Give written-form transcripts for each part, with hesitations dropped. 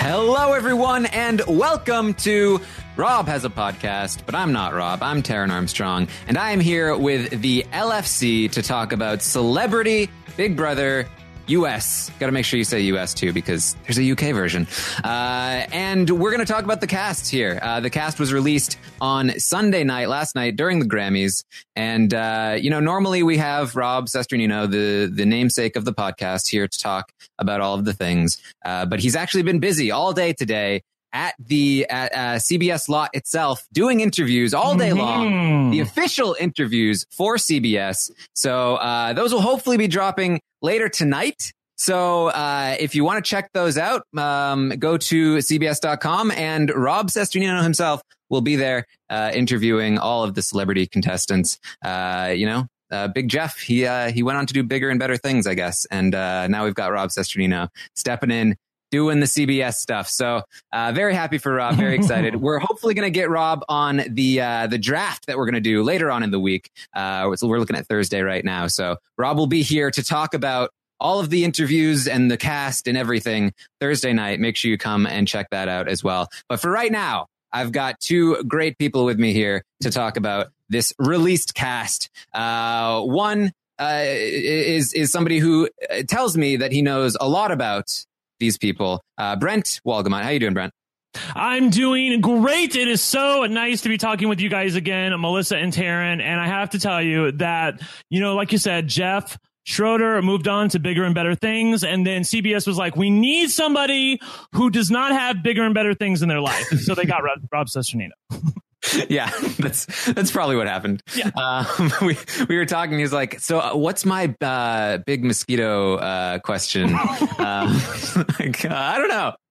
Hello, everyone, and welcome to Rob Has a Podcast, but I'm not Rob. I'm Taran Armstrong, and I am here with the LFC to talk about Celebrity Big Brother US. Got to make sure you say US too, because there's a UK version. And we're going to talk about the cast here. The cast was released on Sunday night, last night, during the Grammys. And, normally we have Rob Cesternino, the namesake of the podcast, here to talk about all of the things. But he's actually been busy all day today at CBS lot itself, doing interviews all day long, the official interviews for CBS. So those will hopefully be dropping later tonight. So if you want to check those out, go to CBS.com, and Rob Cesternino himself will be there interviewing all of the celebrity contestants. Big Jeff, he went on to do bigger and better things, I guess. And now we've got Rob Cesternino stepping in, doing the CBS stuff. So very happy for Rob, very excited. We're hopefully going to get Rob on the draft that we're going to do later on in the week. So we're looking at Thursday right now. So Rob will be here to talk about all of the interviews and the cast and everything Thursday night. Make sure you come and check that out as well. But for right now, I've got two great people with me here to talk about this released cast. One is somebody who tells me that he knows a lot about these people. Brent Wolgamott. How you doing, Brent? I'm doing great. It is so nice to be talking with you guys again, Melissa and Taran. And I have to tell you that, like you said, Jeff Schroeder moved on to bigger and better things. And then CBS was like, we need somebody who does not have bigger and better things in their life. So they got Rob Cesternino. Yeah, that's probably what happened. Yeah. We were talking. He was like, "So, what's my big mosquito question?" I don't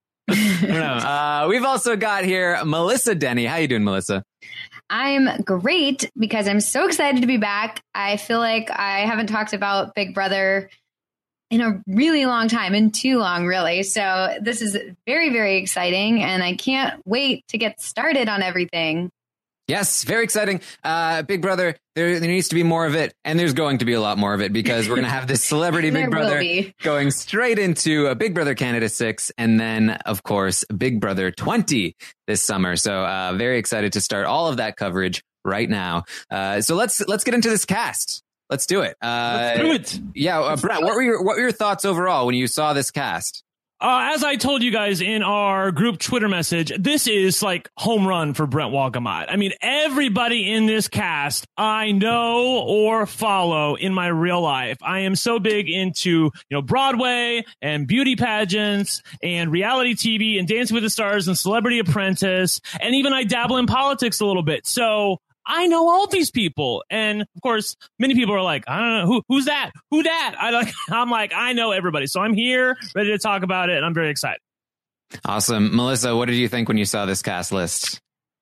know. We've also got here Melissa Denny. How you doing, Melissa? I'm great because I'm so excited to be back. I feel like I haven't talked about Big Brother in a really long time, and too long, really. So this is very, very exciting, and I can't wait to get started on everything. Yes, very exciting. Big Brother, there needs to be more of it, and there's going to be a lot more of it, because we're going to have this Celebrity Big Brother going straight into Big Brother Canada 6, and then, of course, Big Brother 20 this summer. So very excited to start all of that coverage right now. So let's get into this cast. Let's do it. Let's do it. Yeah, Brent, what were your thoughts overall when you saw this cast? As I told you guys in our group Twitter message, this is like home run for Brent Wolgamott. I mean, everybody in this cast I know or follow in my real life. I am so big into, Broadway and beauty pageants and reality TV and Dancing with the Stars and Celebrity Apprentice. And even I dabble in politics a little bit. So I know all these people. And of course, many people are like, I don't know, who's that? Who that? I'm like, I know everybody. So I'm here ready to talk about it. And I'm very excited. Awesome. Melissa, what did you think when you saw this cast list?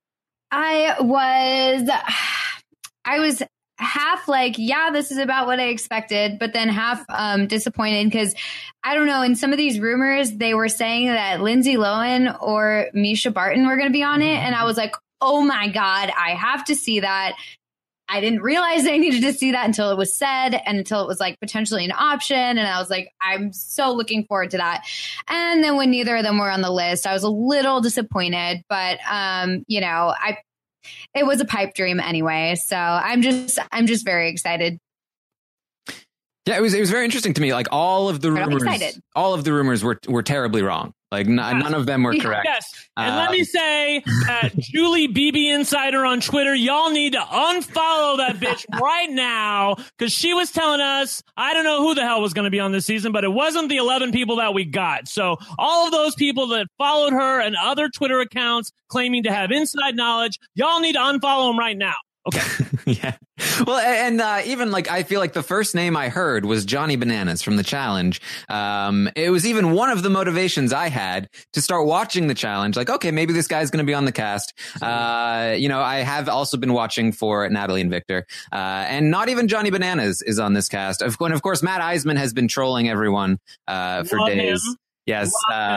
I was half like, yeah, this is about what I expected, but then half disappointed because I don't know. In some of these rumors, they were saying that Lindsay Lohan or Misha Barton were going to be on it. And I was like, oh my God, I have to see that. I didn't realize I needed to see that until it was said and until it was like potentially an option. And I was like, I'm so looking forward to that. And then when neither of them were on the list, I was a little disappointed, but it was a pipe dream anyway. So I'm just very excited. Yeah, it was very interesting to me. Like all of the rumors were terribly wrong. Like none of them were correct. Yes. And let me say that Julie BB Insider on Twitter, y'all need to unfollow that bitch right now, because she was telling us, I don't know who the hell was going to be on this season, but it wasn't the 11 people that we got. So all of those people that followed her and other Twitter accounts claiming to have inside knowledge, y'all need to unfollow them right now. Okay. Yeah. Well, and even like I feel like the first name I heard was Johnny Bananas from The Challenge. It was even one of the motivations I had to start watching The Challenge. Like, okay, maybe this guy's going to be on the cast. I have also been watching for Natalie and Victor, and not even Johnny Bananas is on this cast. Of course, Matt Eisman has been trolling everyone for days. Yes,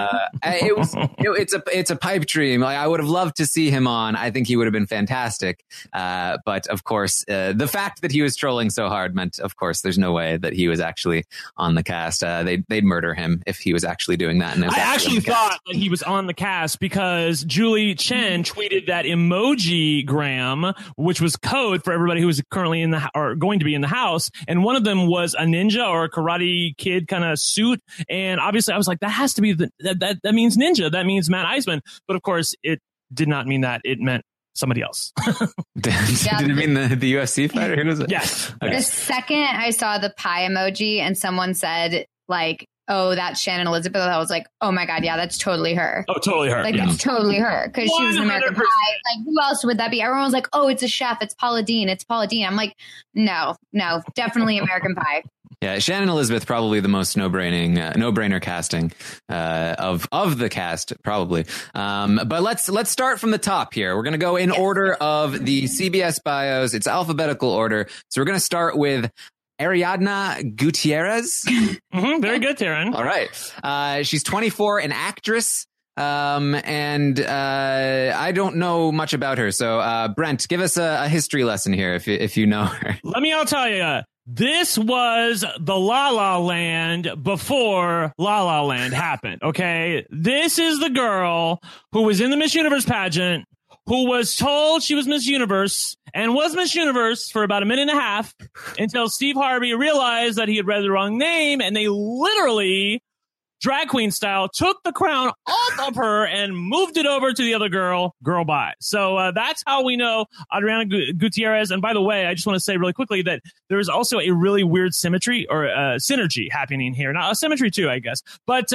it's a pipe dream. Like, I would have loved to see him on. I think he would have been fantastic. But of course, the fact that he was trolling so hard meant, of course, there's no way that he was actually on the cast. They'd murder him if he was actually doing that. And I actually thought that he was on the cast because Julie Chen tweeted that emoji-gram, which was code for everybody who was currently in the or going to be in the house, and one of them was a ninja or a Karate Kid kind of suit. And obviously, I was like, that has to be that means ninja. That means Matt Eisman. But of course, it did not mean that. It meant somebody else. Did it mean the UFC fighter? Who was it? Yes. Okay. The second I saw the pie emoji and someone said, like, oh, that's Shannon Elizabeth, I was like, oh my God, yeah, that's totally her. Oh, totally her. Like, that's totally her. Because she was an American Pie. Like, who else would that be? Everyone was like, oh, it's a chef. It's Paula Deen. It's Paula Deen. I'm like, no, definitely American Pie. Yeah, Shannon Elizabeth, probably the most no-brainer casting of the cast, probably. But let's start from the top here. We're going to go in order of the CBS bios. It's alphabetical order. So we're going to start with Ariadna Gutierrez. Very good, Taryn. All right. She's 24, an actress. And I don't know much about her. So Brent, give us a history lesson here if you know her. Let me tell you. This was the La La Land before La La Land happened, okay? This is the girl who was in the Miss Universe pageant, who was told she was Miss Universe and was Miss Universe for about a minute and a half until Steve Harvey realized that he had read the wrong name, and they literally, drag queen style, took the crown off of her and moved it over to the other girl bye. So that's how we know Adriana Gutierrez. And by the way, I just want to say really quickly that there is also a really weird symmetry or synergy happening here. Now, a symmetry too, I guess. But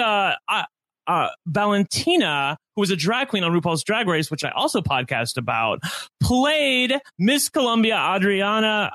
Valentina, who was a drag queen on RuPaul's Drag Race, which I also podcast about, played Miss Colombia Adriana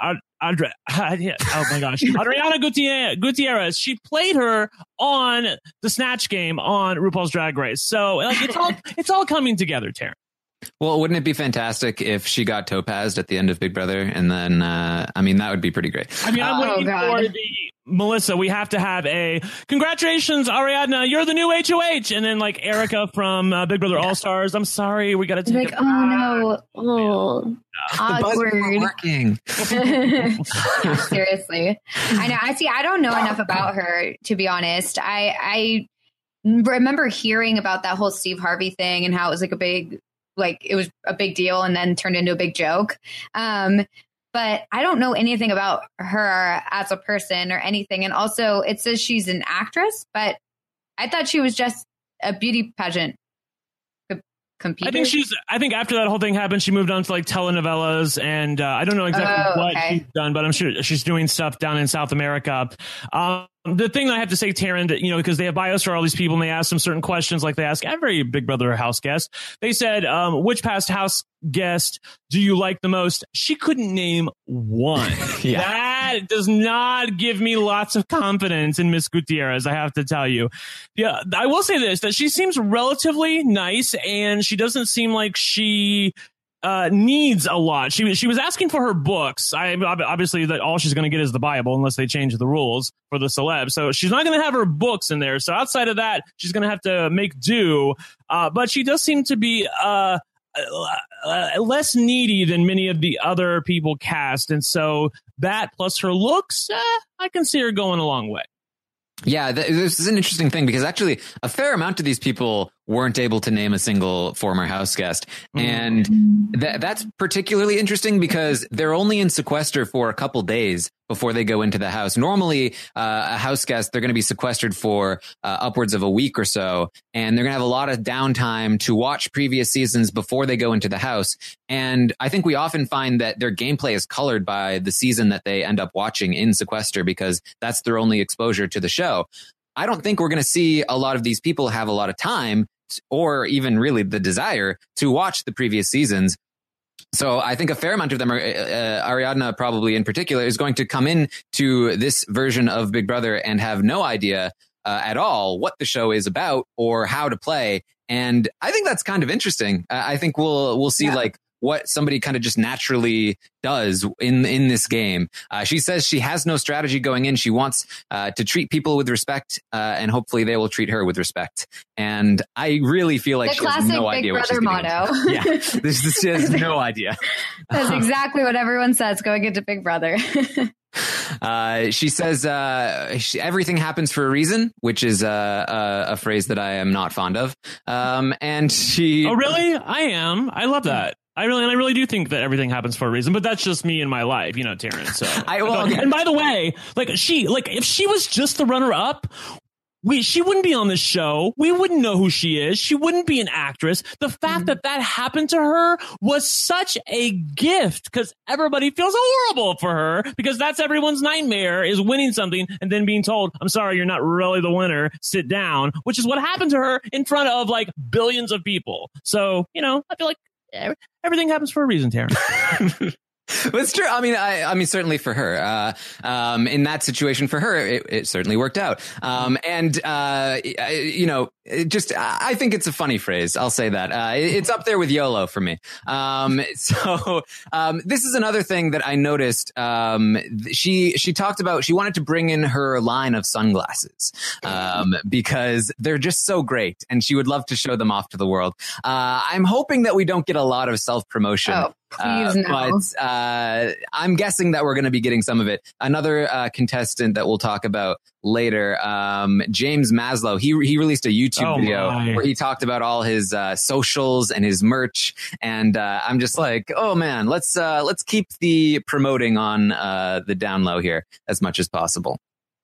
Gutierrez. She played her on the Snatch Game on RuPaul's Drag Race. So like it's all coming together, Taryn. Well, wouldn't it be fantastic if she got topazed at the end of Big Brother? And then, I mean, that would be pretty great. I mean, I'm waiting for Melissa, we have to have a congratulations, Ariadna, you're the new HOH. And then like Erica from Big Brother All-Stars. I'm sorry, we got to take like, oh no. Awkward. Working. Seriously. I know. I don't know enough about her, to be honest. I remember hearing about that whole Steve Harvey thing and how it was it was a big deal and then turned into a big joke. But I don't know anything about her as a person or anything. And also it says she's an actress, but I thought she was just a beauty pageant competer. I think after that whole thing happened, she moved on to like telenovelas, and I don't know exactly what she's done, but I'm sure she's doing stuff down in South America. The thing I have to say, Taryn, that, because they have bios for all these people and they ask them certain questions like they ask every Big Brother house guest. They said, which past house guest do you like the most? She couldn't name one. Yeah. That does not give me lots of confidence in Miss Gutierrez, I have to tell you. Yeah, I will say this, that she seems relatively nice and she doesn't seem like she needs a lot. She was asking for her books. Obviously that all she's going to get is the Bible unless they change the rules for the celeb. So she's not going to have her books in there. So outside of that, she's going to have to make do. But she does seem to be less needy than many of the other people cast. And so that plus her looks, I can see her going a long way. Yeah, this is an interesting thing because actually a fair amount of these people weren't able to name a single former house guest. And that's particularly interesting because they're only in sequester for a couple days before they go into the house. Normally, a house guest, they're going to be sequestered for upwards of a week or so. And they're going to have a lot of downtime to watch previous seasons before they go into the house. And I think we often find that their gameplay is colored by the season that they end up watching in sequester because that's their only exposure to the show. I don't think we're going to see a lot of these people have a lot of time or even really the desire to watch the previous seasons. So I think a fair amount of them are, Ariadna probably in particular, is going to come in to this version of Big Brother and have no idea at all what the show is about or how to play. And I think that's kind of interesting. I think we'll see like what somebody kind of just naturally does in this game. She says she has no strategy going in. She wants to treat people with respect, and hopefully they will treat her with respect. And I really feel like she has no idea what she's doing. The classic Big Brother motto. Yeah, she has no idea. That's exactly what everyone says going into Big Brother. She says everything happens for a reason, which is a phrase that I am not fond of. And she... Oh, really? I am. I love that. I really do think that everything happens for a reason, but that's just me in my life, Taryn. So, and by the way, if she was just the runner-up, she wouldn't be on the show. We wouldn't know who she is. She wouldn't be an actress. The fact that happened to her was such a gift because everybody feels horrible for her because that's everyone's nightmare is winning something and then being told, I'm sorry, you're not really the winner. Sit down, which is what happened to her in front of billions of people. So, I feel like everything happens for a reason, Taryn. Well, it's true. I mean, certainly for her, in that situation for her, it certainly worked out. I think it's a funny phrase. I'll say that. It's up there with YOLO for me. This is another thing that I noticed. She talked about, she wanted to bring in her line of sunglasses, because they're just so great and she would love to show them off to the world. I'm hoping that we don't get a lot of self-promotion. Oh. Please no. But I'm guessing that we're going to be getting some of it. Another contestant that we'll talk about later, James Maslow, he released a YouTube video where he talked about all his socials and his merch. And I'm just like, oh man, let's keep the promoting on the down low here as much as possible.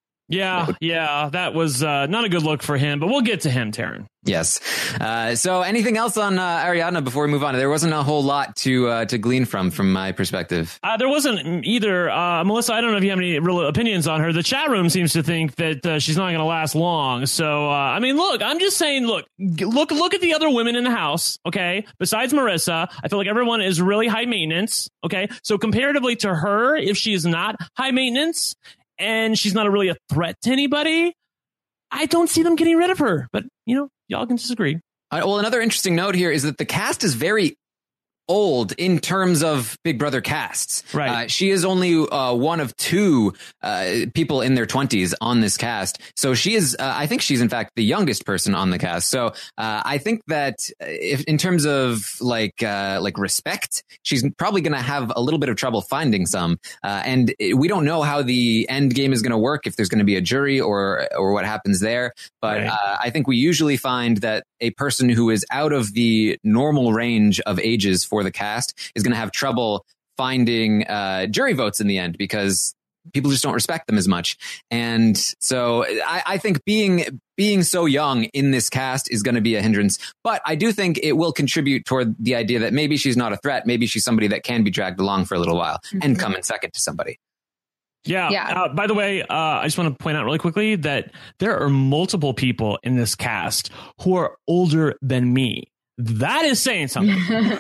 Yeah, that was not a good look for him, but we'll get to him, Taryn. Yes. So anything else on Ariadna before we move on? There wasn't a whole lot to glean from my perspective. There wasn't either. Melissa, I don't know if you have any real opinions on her. The chat room seems to think that she's not going to last long. So, look, I'm just saying, look at the other women in the house, okay? Besides Marissa, I feel like everyone is really high maintenance, okay? So comparatively to her, if she is not high maintenance, and she's not really a threat to anybody, I don't see them getting rid of her. But, y'all can disagree. Well, another interesting note here is that the cast is very old in terms of Big Brother casts. Right. She is only one of two people in their 20s on this cast. So she is, I think she's in fact the youngest person on the cast. So I think that if in terms of like respect, she's probably going to have a little bit of trouble finding some. And we don't know how the end game is going to work, if there's going to be a jury or what happens there. But right. I think we usually find that a person who is out of the normal range of ages for the cast is going to have trouble finding jury votes in the end because people just don't respect them as much. And so I think being so young in this cast is going to be a hindrance. But I do think it will contribute toward the idea that maybe she's not a threat. Maybe she's somebody that can be dragged along for a little while and come in second to somebody. Yeah. By the way, I just want to point out really quickly that there are multiple people in this cast who are older than me. That is saying something.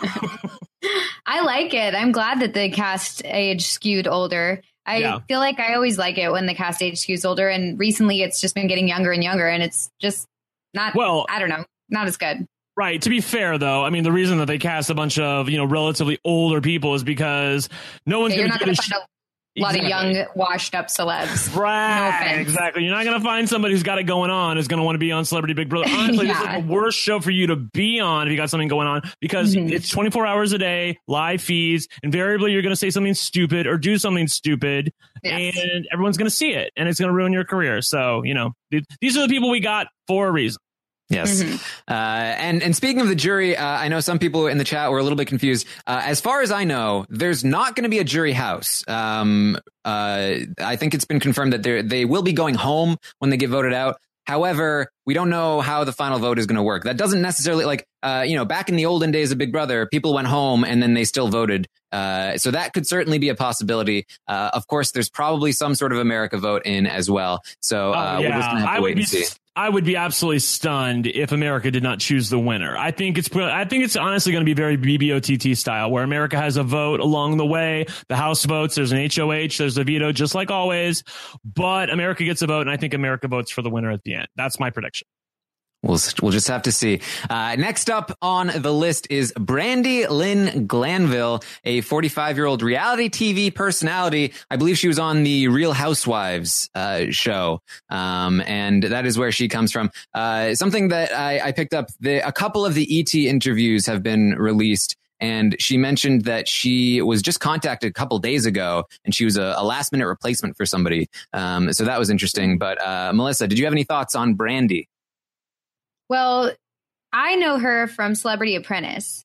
I like it. I'm glad that the cast age skewed older. I feel like I always like it when the cast age skews older. And recently it's just been getting younger and younger. And it's just not, I don't know, not as good. Right. To be fair, though, I mean, the reason that they cast a bunch of, relatively older people is because no one's going to find a lot of young, washed up celebs. Right. No, exactly. You're not going to find somebody who's got it going on who's going to want to be on Celebrity Big Brother. Honestly, this is the worst show for you to be on if you got something going on because it's 24 hours a day, live feeds. Invariably, you're going to say something stupid or do something stupid and everyone's going to see it and it's going to ruin your career. So, these are the people we got for a reason. Yes. And speaking of the jury, I know some people in the chat were a little bit confused. As far as I know, there's not going to be a jury house. I think it's been confirmed that they will be going home when they get voted out. However, we don't know how the final vote is going to work. That doesn't necessarily back in the olden days of Big Brother, people went home and then they still voted. So that could certainly be a possibility. Of course, there's probably some sort of America vote in as well. So we're just going to have to wait and see. I would be absolutely stunned if America did not choose the winner. I think it's honestly going to be very BBOTT style, where America has a vote along the way. The House votes. There's an HOH. There's a veto, just like always. But America gets a vote, and I think America votes for the winner at the end. That's my prediction. We'll just have to see. Next up on the list is Brandi Lynn Glanville, a 45-year-old reality TV personality. I believe she was on the Real Housewives show, and that is where she comes from. Something that I picked up, a couple of the ET interviews have been released, and she mentioned that she was just contacted a couple days ago, and she was a last-minute replacement for somebody. So that was interesting. But Melissa, did you have any thoughts on Brandi? Well, I know her from Celebrity Apprentice.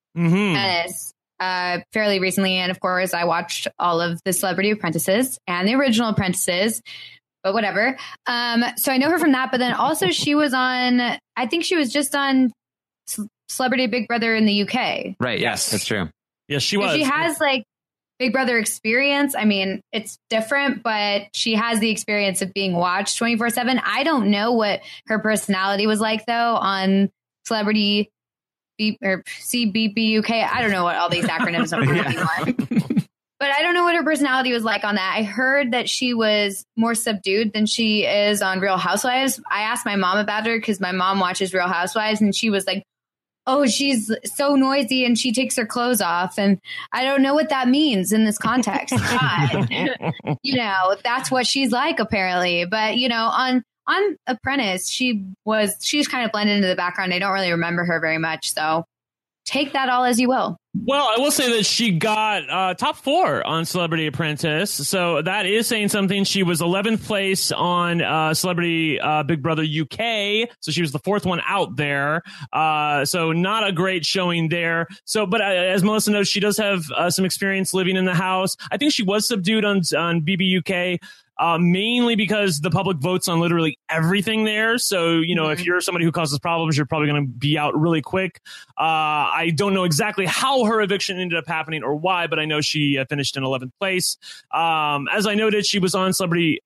Fairly recently. And of course, I watched all of the Celebrity Apprentices and the original Apprentices, but whatever. So I know her from that. But then also she was on, I think she was just on Celebrity Big Brother in the UK. Right. Yes, that's true. Yes, she was. She has like Big Brother experience. I mean, it's different, but she has the experience of being watched 24/7. I don't know what her personality was like, though, on Celebrity or CBB UK. I don't know what all these acronyms are anymore. But I don't know what her personality was like on that. I heard that she was more subdued than she is on Real Housewives. I asked my mom about her because my mom watches Real Housewives, and she was like, oh, she's so noisy and she takes her clothes off. And I don't know what that means in this context. But, that's what she's like, apparently. But, on Apprentice, she's kind of blended into the background. I don't really remember her very much. So take that all as you will. Well, I will say that she got top 4 on Celebrity Apprentice. So that is saying something. She was 11th place on Celebrity Big Brother UK. So she was the 4th one out there. So not a great showing there. So, but as Melissa knows, she does have some experience living in the house. I think she was subdued on BB UK. Mainly because the public votes on literally everything there. So, if you're somebody who causes problems, you're probably going to be out really quick. I don't know exactly how her eviction ended up happening or why, but I know she finished in 11th place. As I noted, she was on Celebrity,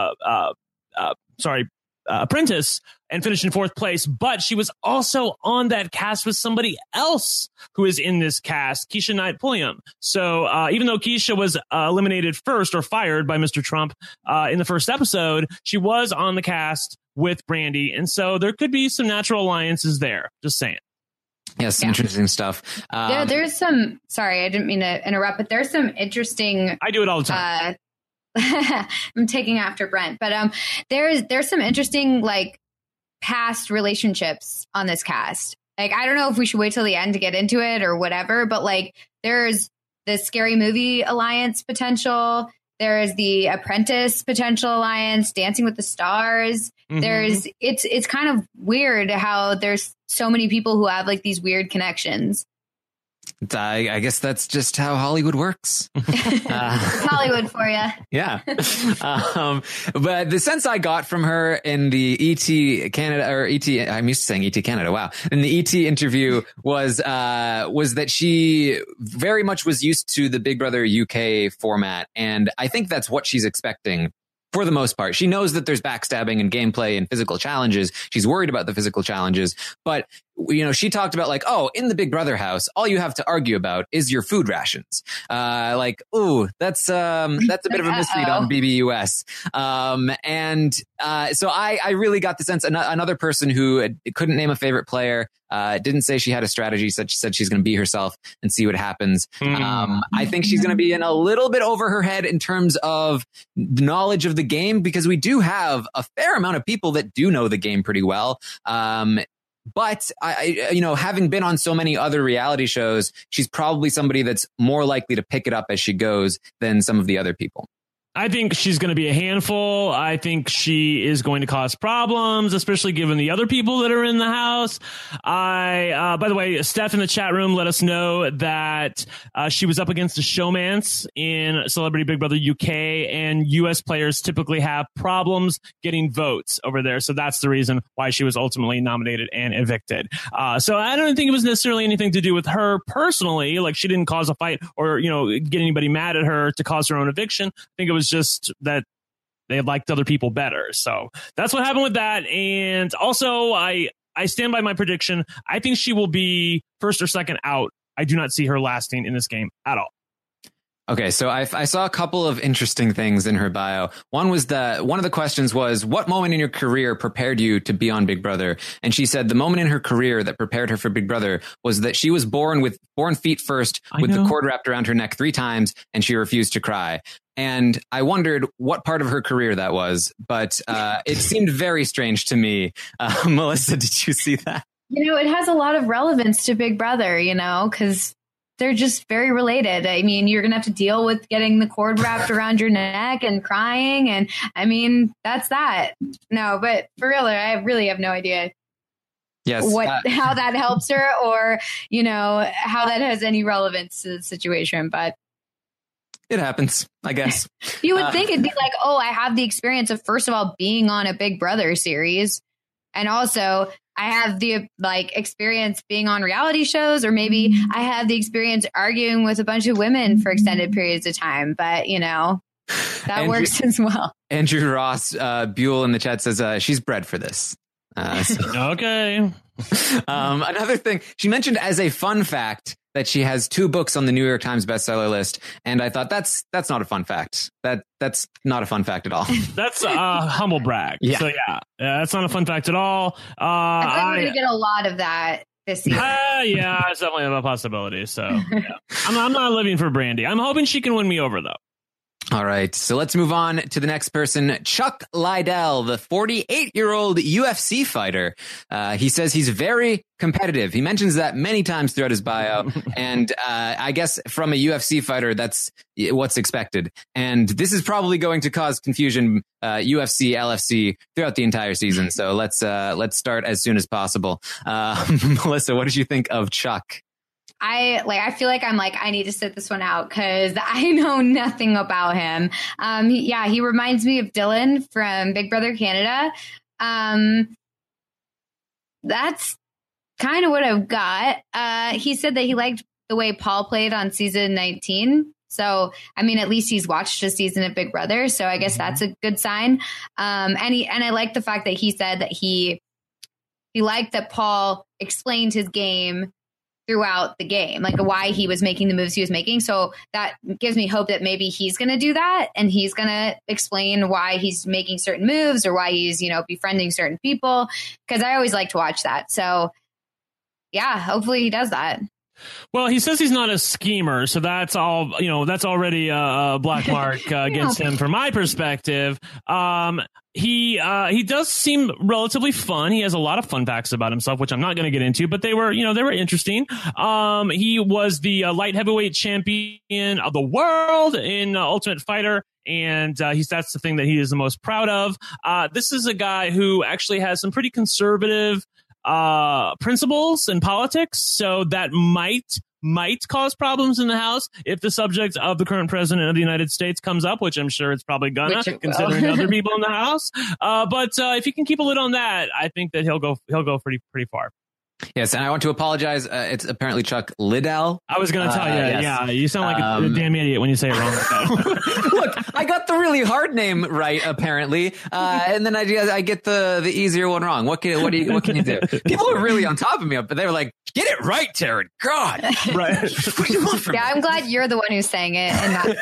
Apprentice and finished in 4th place, but she was also on that cast with somebody else who is in this cast, Keisha Knight Pulliam. So even though Keisha was eliminated first or fired by Mr. Trump in the first episode, she was on the cast with Brandi. And so there could be some natural alliances there. Just saying. Yes, interesting stuff. There's some, sorry, I didn't mean to interrupt, but there's some interesting. I do it all the time. I'm taking after Brent, but there's some interesting like past relationships on this cast. Like, I don't know if we should wait till the end to get into it or whatever, but like there's the Scary Movie alliance potential. There's the Apprentice potential alliance, Dancing with the Stars. Mm-hmm. It's kind of weird how there's so many people who have like these weird connections. I guess that's just how Hollywood works. Hollywood for you. Yeah. But the sense I got from her in the ET Canada or ET, I'm used to saying ET Canada. Wow. In the ET interview was that she very much was used to the Big Brother UK format. And I think that's what she's expecting. For the most part, she knows that there's backstabbing and gameplay and physical challenges. She's worried about the physical challenges, but she talked about like, oh, in the Big Brother house, all you have to argue about is your food rations. Ooh, that's a bit of a misread on BBUS. So I really got the sense another person who couldn't name a favorite player, didn't say she had a strategy, said she's going to be herself and see what happens. I think she's going to be in a little bit over her head in terms of knowledge of the game, because we do have a fair amount of people that do know the game pretty well. But having been on so many other reality shows, she's probably somebody that's more likely to pick it up as she goes than some of the other people. I think she's going to be a handful. I think she is going to cause problems, especially given the other people that are in the house. By the way, Steph in the chat room let us know that she was up against a showmance in Celebrity Big Brother UK, and US players typically have problems getting votes over there. So that's the reason why she was ultimately nominated and evicted. So I don't think it was necessarily anything to do with her personally. Like, she didn't cause a fight or, get anybody mad at her to cause her own eviction. I think it was just that they liked other people better. So that's what happened with that. And also, I stand by my prediction. I think she will be first or second out. I do not see her lasting in this game at all. Okay, so I saw a couple of interesting things in her bio. One of the questions was, what moment in your career prepared you to be on Big Brother? And she said the moment in her career that prepared her for Big Brother was that she was born feet first with the cord wrapped around her neck 3 times, and she refused to cry. And I wondered what part of her career that was, but it seemed very strange to me. Melissa, did you see that? It has a lot of relevance to Big Brother, because they're just very related. I mean, you're going to have to deal with getting the cord wrapped around your neck and crying. And I mean, that's that. No, but for real, I really have no idea. Yes. How that helps her or, how that has any relevance to the situation. But it happens, I guess. You would think it'd be like, oh, I have the experience of, first of all, being on a Big Brother series. And also I have the experience being on reality shows, or maybe I have the experience arguing with a bunch of women for extended periods of time. But, that works as well. Andrew Ross Buell in the chat says she's bred for this. Okay. Another thing she mentioned as a fun fact that she has 2 books on the New York Times bestseller list, and I thought that's not a fun fact. That's not a fun fact at all. That's a humble brag. Yeah. So yeah, that's not a fun fact at all. I think we're gonna get a lot of that this year. Yeah, it's definitely a possibility. So yeah. I'm not living for Brandy. I'm hoping she can win me over though. All right, so let's move on to the next person, Chuck Liddell, the 48-year-old UFC fighter. He says he's very competitive. He mentions that many times throughout his bio, and I guess from a UFC fighter, that's what's expected. And this is probably going to cause confusion, UFC, LFC, throughout the entire season. So let's start as soon as possible. Melissa, what did you think of Chuck? I feel like I need to sit this one out because I know nothing about him. He reminds me of Dylan from Big Brother Canada. That's kind of what I've got. He said that he liked the way Paul played on season 19. So, I mean, at least he's watched a season of Big Brother. So I guess that's a good sign. And I like the fact that he said that he liked that Paul explained his game throughout the game, like why he was making the moves he was making. So that gives me hope that maybe he's going to do that, and he's going to explain why he's making certain moves or why he's, befriending certain people. Because I always like to watch that. So yeah, hopefully he does that. Well, he says he's not a schemer, so that's all. That's already a black mark against him from my perspective. He does seem relatively fun. He has a lot of fun facts about himself, which I'm not going to get into, but they were interesting. He was the light heavyweight champion of the world in Ultimate Fighter. And that's the thing that he is the most proud of. This is a guy who actually has some pretty conservative principles in politics, so that might cause problems in the House if the subject of the current president of the United States comes up, which I'm sure it's probably gonna, considering other people in the House. But if he can keep a lid on that, I think that he'll go pretty far. Yes, and I want to apologize. It's apparently Chuck Liddell. I was going to tell you. Yes. Yeah, you sound like a damn idiot when you say it wrong. Look, I got the really hard name right, apparently, and then I get the easier one wrong. What can you do? People are really on top of me, but they were like, "Get it right, Taryn." God, right? What do you want from me? I'm glad you're the one who's saying it,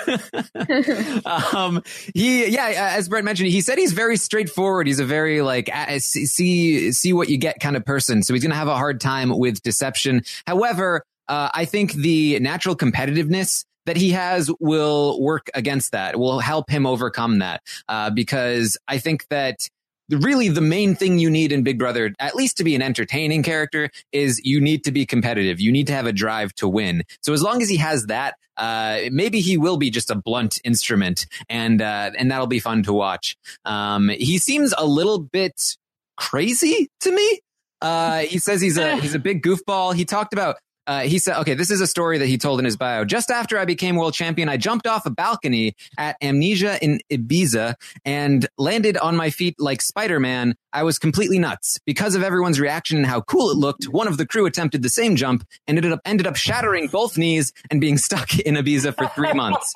and not. As Brett mentioned, he said he's very straightforward. He's a very see what you get kind of person. So he's going to have a hard time with deception. However, I think the natural competitiveness that he has will work against that, will help him overcome that, because I think that really the main thing you need in Big Brother, at least to be an entertaining character, is you need to be competitive. You need to have a drive to win. So as long as he has that, maybe he will be just a blunt instrument, and that'll be fun to watch. He seems a little bit crazy to me. He says he's a big goofball. He talked about, he said, okay, this is a story that he told in his bio. Just after I became world champion, I jumped off a balcony at Amnesia in Ibiza and landed on my feet like Spider-Man. I was completely nuts. Because of everyone's reaction and how cool it looked, one of the crew attempted the same jump and ended up shattering both knees and being stuck in Ibiza for 3 months.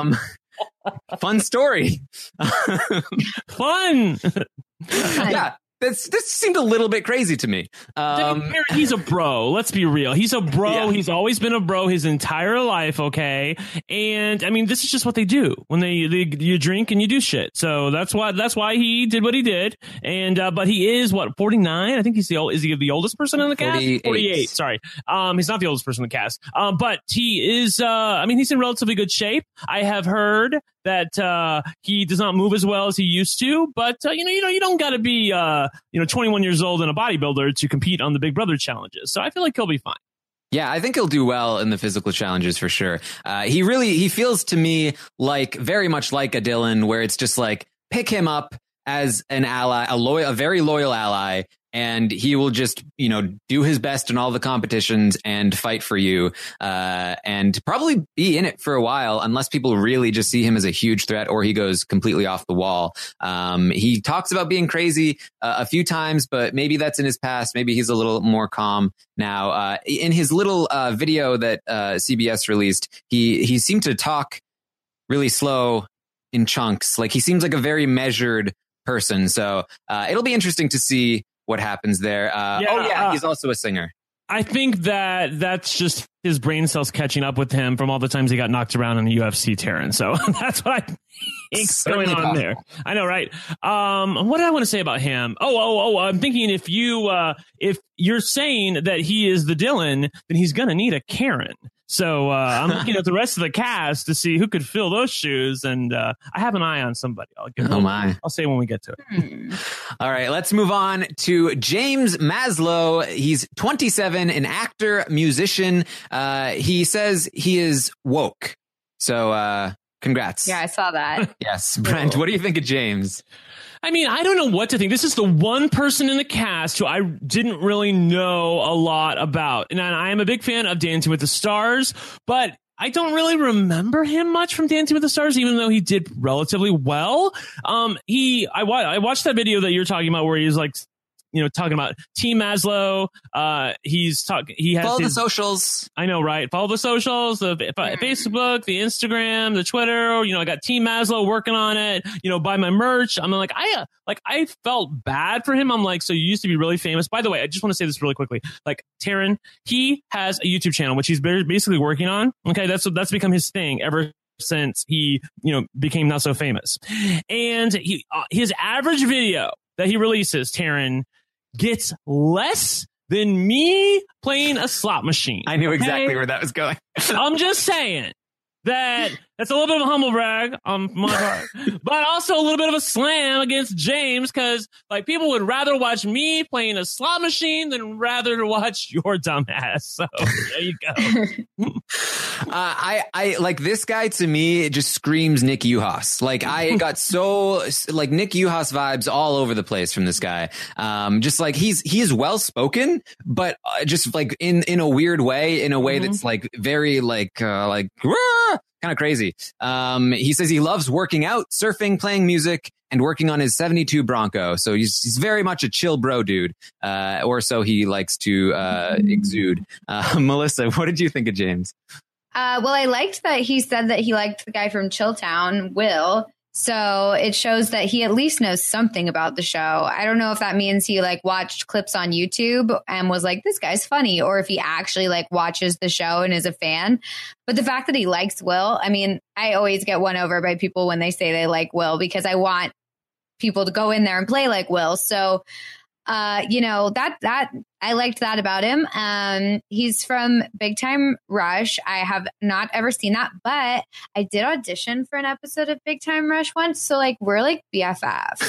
Fun story. Fun. Yeah. this seemed a little bit crazy to me. He's a bro. Let's be real. He's a bro. Yeah. He's always been a bro his entire life. Okay. And I mean, this is just what they do when you drink and you do shit. So that's why he did what he did. And, but he is 49? I think he's is he the oldest person in the cast? 48. Sorry. He's not the oldest person in the cast. But he is, I mean, he's in relatively good shape. I have heard that he does not move as well as he used to, but you don't got to be 21 years old and a bodybuilder to compete on the Big Brother challenges. So I feel like he'll be fine. Yeah, I think he'll do well in the physical challenges for sure. He feels to me like very much like a Dylan, where it's just like pick him up as an ally, a very loyal ally, and he will just, do his best in all the competitions and fight for you, and probably be in it for a while, unless people really just see him as a huge threat or he goes completely off the wall. He talks about being crazy a few times, but maybe that's in his past. Maybe he's a little more calm now. In his little video that CBS released, he seemed to talk really slow in chunks. Like he seems like a very measured person. So it'll be interesting to see what happens there. He's also a singer. I think that's just his brain cells catching up with him from all the times he got knocked around in the UFC, Taryn. So that's what I think's going on there. I know, right? What did I want to say about him? I'm thinking if you're saying that he is the Dylan, then he's gonna need a Karen. So I'm looking at the rest of the cast to see who could fill those shoes, and I have an eye on somebody. I'll say when we get to it. All right, let's move on to James Maslow. He's 27, an actor, musician. He says he is woke. So congrats. Yeah, I saw that. Yes, Brent, what do you think of James? I mean, I don't know what to think. This is the one person in the cast who I didn't really know a lot about. And I am a big fan of Dancing with the Stars, but I don't really remember him much from Dancing with the Stars, even though he did relatively well. I watched that video that you're talking about where he's like, talking about Team Maslow. He has follow the socials. I know, right? Follow the socials, the Facebook, the Instagram, the Twitter. I got Team Maslow working on it. Buy my merch. I'm like, I felt bad for him. I'm like, so you used to be really famous. By the way, I just want to say this really quickly. Like Taryn, he has a YouTube channel which he's basically working on. Okay, that's become his thing ever since he became not so famous. And his average video that he releases, Taryn, gets less than me playing a slot machine. I knew exactly where that was going. I'm just saying that's a little bit of a humble brag on my part, but also a little bit of a slam against James, because like people would rather watch me playing a slot machine than rather to watch your dumb ass. So there you go. I like this guy. To me, it just screams Nick Uhas. Like I got so like Nick Uhas vibes all over the place from this guy. Just like he is well spoken, but just like in a weird way, in a way that's like very kind of crazy. He says he loves working out, surfing, playing music, and working on his 72 Bronco. So he's very much a chill bro dude, or so he likes to exude. Melissa, what did you think of James? Well, I liked that he said that he liked the guy from Chilltown, Will. So it shows that he at least knows something about the show. I don't know if that means he like watched clips on YouTube and was like, this guy's funny, or if he actually like watches the show and is a fan. But the fact that he likes Will, I mean, I always get won over by people when they say they like Will, because I want people to go in there and play like Will. So, that I liked that about him. He's from Big Time Rush. I have not ever seen that, but I did audition for an episode of Big Time Rush once. So like, we're like BFF.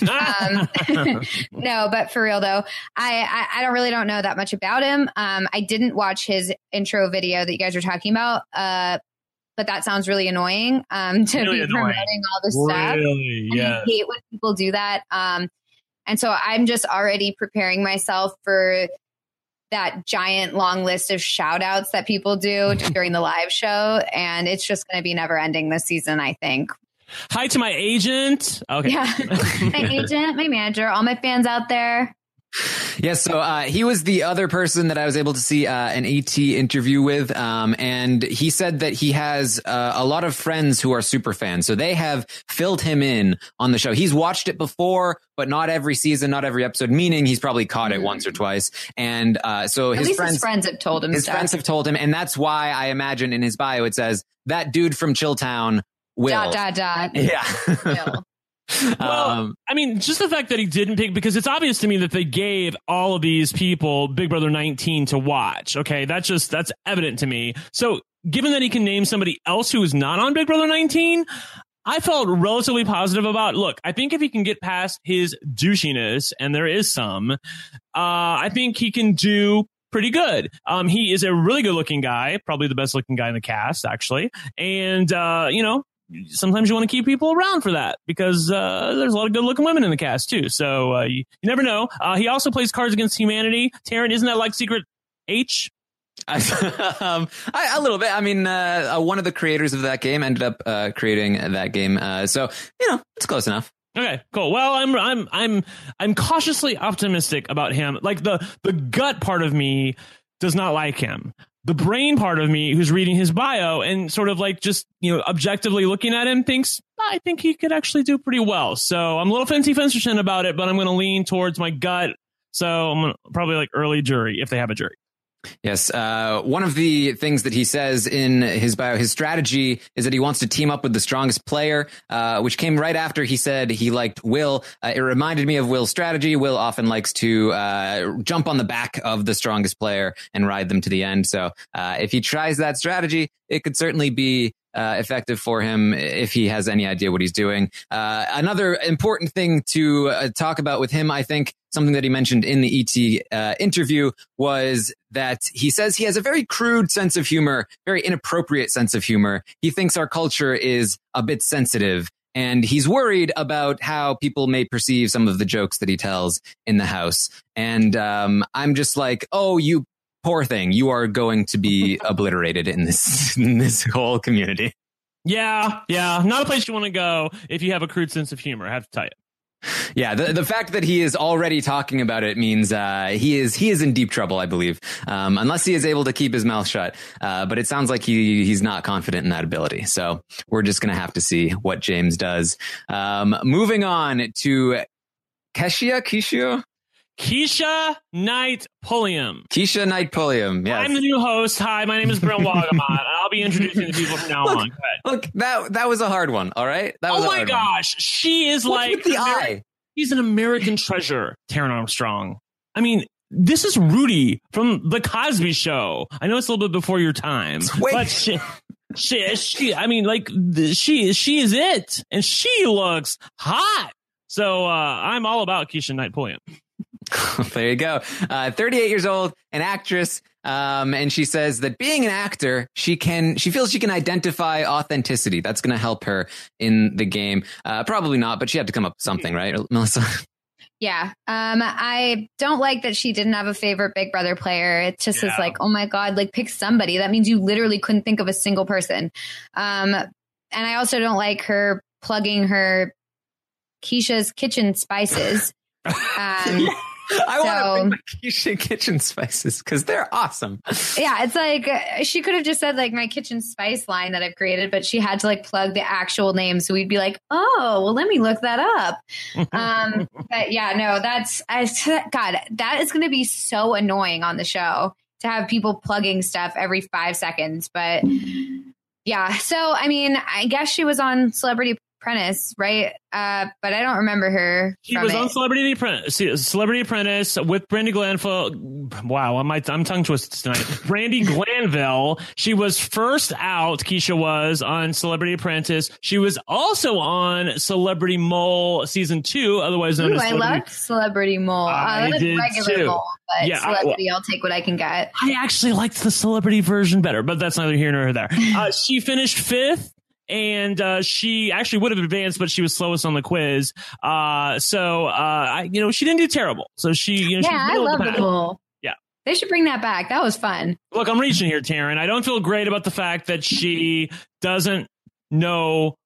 No, but for real though, I don't know that much about him. I didn't watch his intro video that you guys were talking about. But that sounds really annoying, to really be promoting all this stuff. Yeah. I hate when people do that. And so I'm just already preparing myself for that giant long list of shout outs that people do during the live show. And it's just going to be never ending this season, I think. Hi to my agent. Okay. Yeah. My agent, my manager, all my fans out there. Yeah, so he was the other person that I was able to see an ET interview with, and he said that he has a lot of friends who are super fans, so they have filled him in on the show. He's watched it before, but not every season, not every episode, meaning he's probably caught it once or twice. And so his friends have told him. His friends have told him, and that's why I imagine in his bio it says, that dude from Chilltown will. ... Yeah. Will. Well, I mean, just the fact that he didn't pick, because it's obvious to me that they gave all of these people Big Brother 19 to watch. Okay, that's evident to me. So given that he can name somebody else who is not on Big Brother 19, I felt relatively positive about, look, I think if he can get past his douchiness, and there is some, I think he can do pretty good. He is a really good looking guy, probably the best looking guy in the cast, actually. And, sometimes you want to keep people around for that, because there's a lot of good looking women in the cast too. So you never know. He also plays Cards Against Humanity. Taryn, isn't that like Secret H? A little bit. I mean, one of the creators of that game ended up creating that game. So, it's close enough. Okay, cool. Well, I'm cautiously optimistic about him. Like the gut part of me does not like him. The brain part of me, who's reading his bio and sort of like just, objectively looking at him, thinks, I think he could actually do pretty well. So I'm a little fancy-fencing about it, but I'm going to lean towards my gut. So I'm gonna probably like early jury if they have a jury. Yes. One of the things that he says in his bio, his strategy is that he wants to team up with the strongest player, which came right after he said he liked Will. It reminded me of Will's strategy. Will often likes to jump on the back of the strongest player and ride them to the end. So if he tries that strategy, it could certainly be effective for him if he has any idea what he's doing. Another important thing to talk about with him, I think, something that he mentioned in the ET interview, was that he says he has a very crude sense of humor, very inappropriate sense of humor. He thinks our culture is a bit sensitive, and he's worried about how people may perceive some of the jokes that he tells in the house. And I'm just like, oh, you poor thing, you are going to be obliterated in this whole community. Yeah. Not a place you want to go if you have a crude sense of humor, I have to tell you. Yeah, the fact that he is already talking about it means he is in deep trouble, I believe, unless he is able to keep his mouth shut. But it sounds like he's not confident in that ability. So we're just going to have to see what James does. Moving on to Keisha Knight Pulliam. Keisha Knight Pulliam. Yes. I'm the new host. Hi, my name is Brent Wagamot. I'll be introducing the people from now on. Look, that was a hard one. All right. That was my gosh. She is like the eye. She's an American treasure, Taryn Armstrong. I mean, this is Rudy from The Cosby Show. I know it's a little bit before your time, but she I mean, like, she is it, and she looks hot. So I'm all about Keisha Knight Pulliam. There you go. 38 years old, an actress. And she says that being an actor, she feels she can identify authenticity. That's going to help her in the game. Probably not, but she had to come up with something, right, Melissa? Yeah. I don't like that she didn't have a favorite Big Brother player. It just is like, oh my God, like pick somebody. That means you literally couldn't think of a single person. And I also don't like her plugging her Keisha's Kitchen Spices. I want to pick my Keisha Kitchen Spices because they're awesome. Yeah, it's like she could have just said like my kitchen spice line that I've created, but she had to like plug the actual name. So we'd be like, oh, well, let me look that up. But yeah, no, God, that is going to be so annoying on the show to have people plugging stuff every 5 seconds. But yeah, so I mean, I guess she was on Celebrity Apprentice, right? But I don't remember her. He was on Celebrity Apprentice with Brandi Glanville. Wow, I'm tongue twisted tonight. Brandi Glanville. She was first out. Keisha was on Celebrity Apprentice. She was also on Celebrity Mole season 2, otherwise known as Celebrity. I loved Celebrity Mole. I did regular too. Mole, but yeah, Celebrity, I'll take what I can get. I actually liked the Celebrity version better, but that's neither here nor there. She finished 5th. And she actually would have advanced, but she was slowest on the quiz. She didn't do terrible. So I love the pool. Yeah, they should bring that back. That was fun. Look, I'm reaching here, Taryn. I don't feel great about the fact that she doesn't know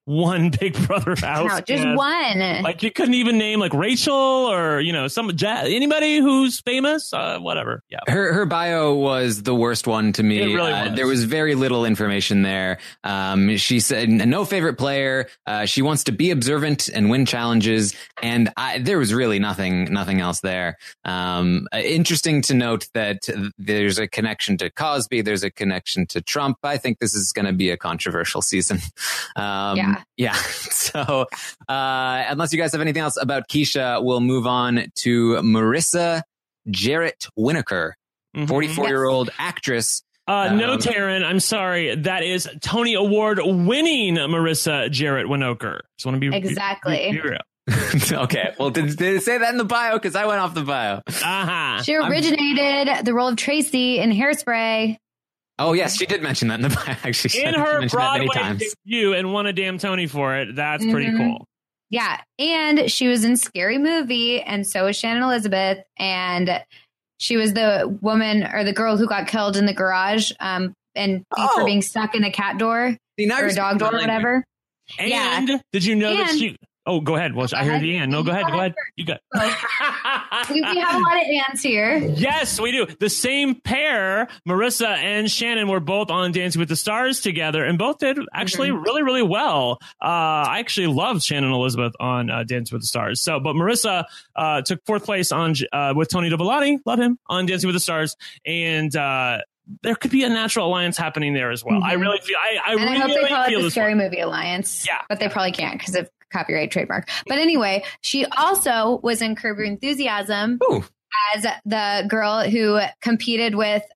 one Big Brother house. No, just one. Like you couldn't even name like Rachel or anybody who's famous. Whatever. Yeah. Her bio was the worst one to me. It really was. There was very little information there. She said no favorite player. She wants to be observant and win challenges, and there was really nothing else there. Interesting to note that there's a connection to Cosby. There's a connection to Trump. I think this is going to be a controversial season. Yeah. So, unless you guys have anything else about Keisha, we'll move on to Marissa Jarrett Winokur, 44-year-old actress. No, Taryn, I'm sorry. That is Tony Award winning Marissa Jarrett Winokur. Just want to be exactly. Be real. Okay. Well, did it say that in the bio? Because I went off the bio. She originated the role of Tracy in Hairspray. Oh, yes, she did mention that in the bio. Actually, in her Broadway debut and won a damn Tony for it. That's pretty cool. Yeah. And she was in Scary Movie, and so was Shannon Elizabeth. And she was the woman or the girl who got killed in the garage for being stuck in a cat door or a dog door or whatever. And did you know that she... Oh, go ahead. Well, I heard the end. No, go ahead. You got. We have a lot of ants here. Yes, we do. The same pair, Marissa and Shannon, were both on Dancing with the Stars together, and both did actually really, really well. I actually loved Shannon Elizabeth on Dancing with the Stars. So, but Marissa took fourth place on with Tony Dovolani. Love him on Dancing with the Stars, and there could be a natural alliance happening there as well. I really feel. I hope they call it the Scary Movie Alliance. Yeah, but they probably can't because of copyright trademark. But anyway, she also was in Curb Your Enthusiasm as the girl who competed with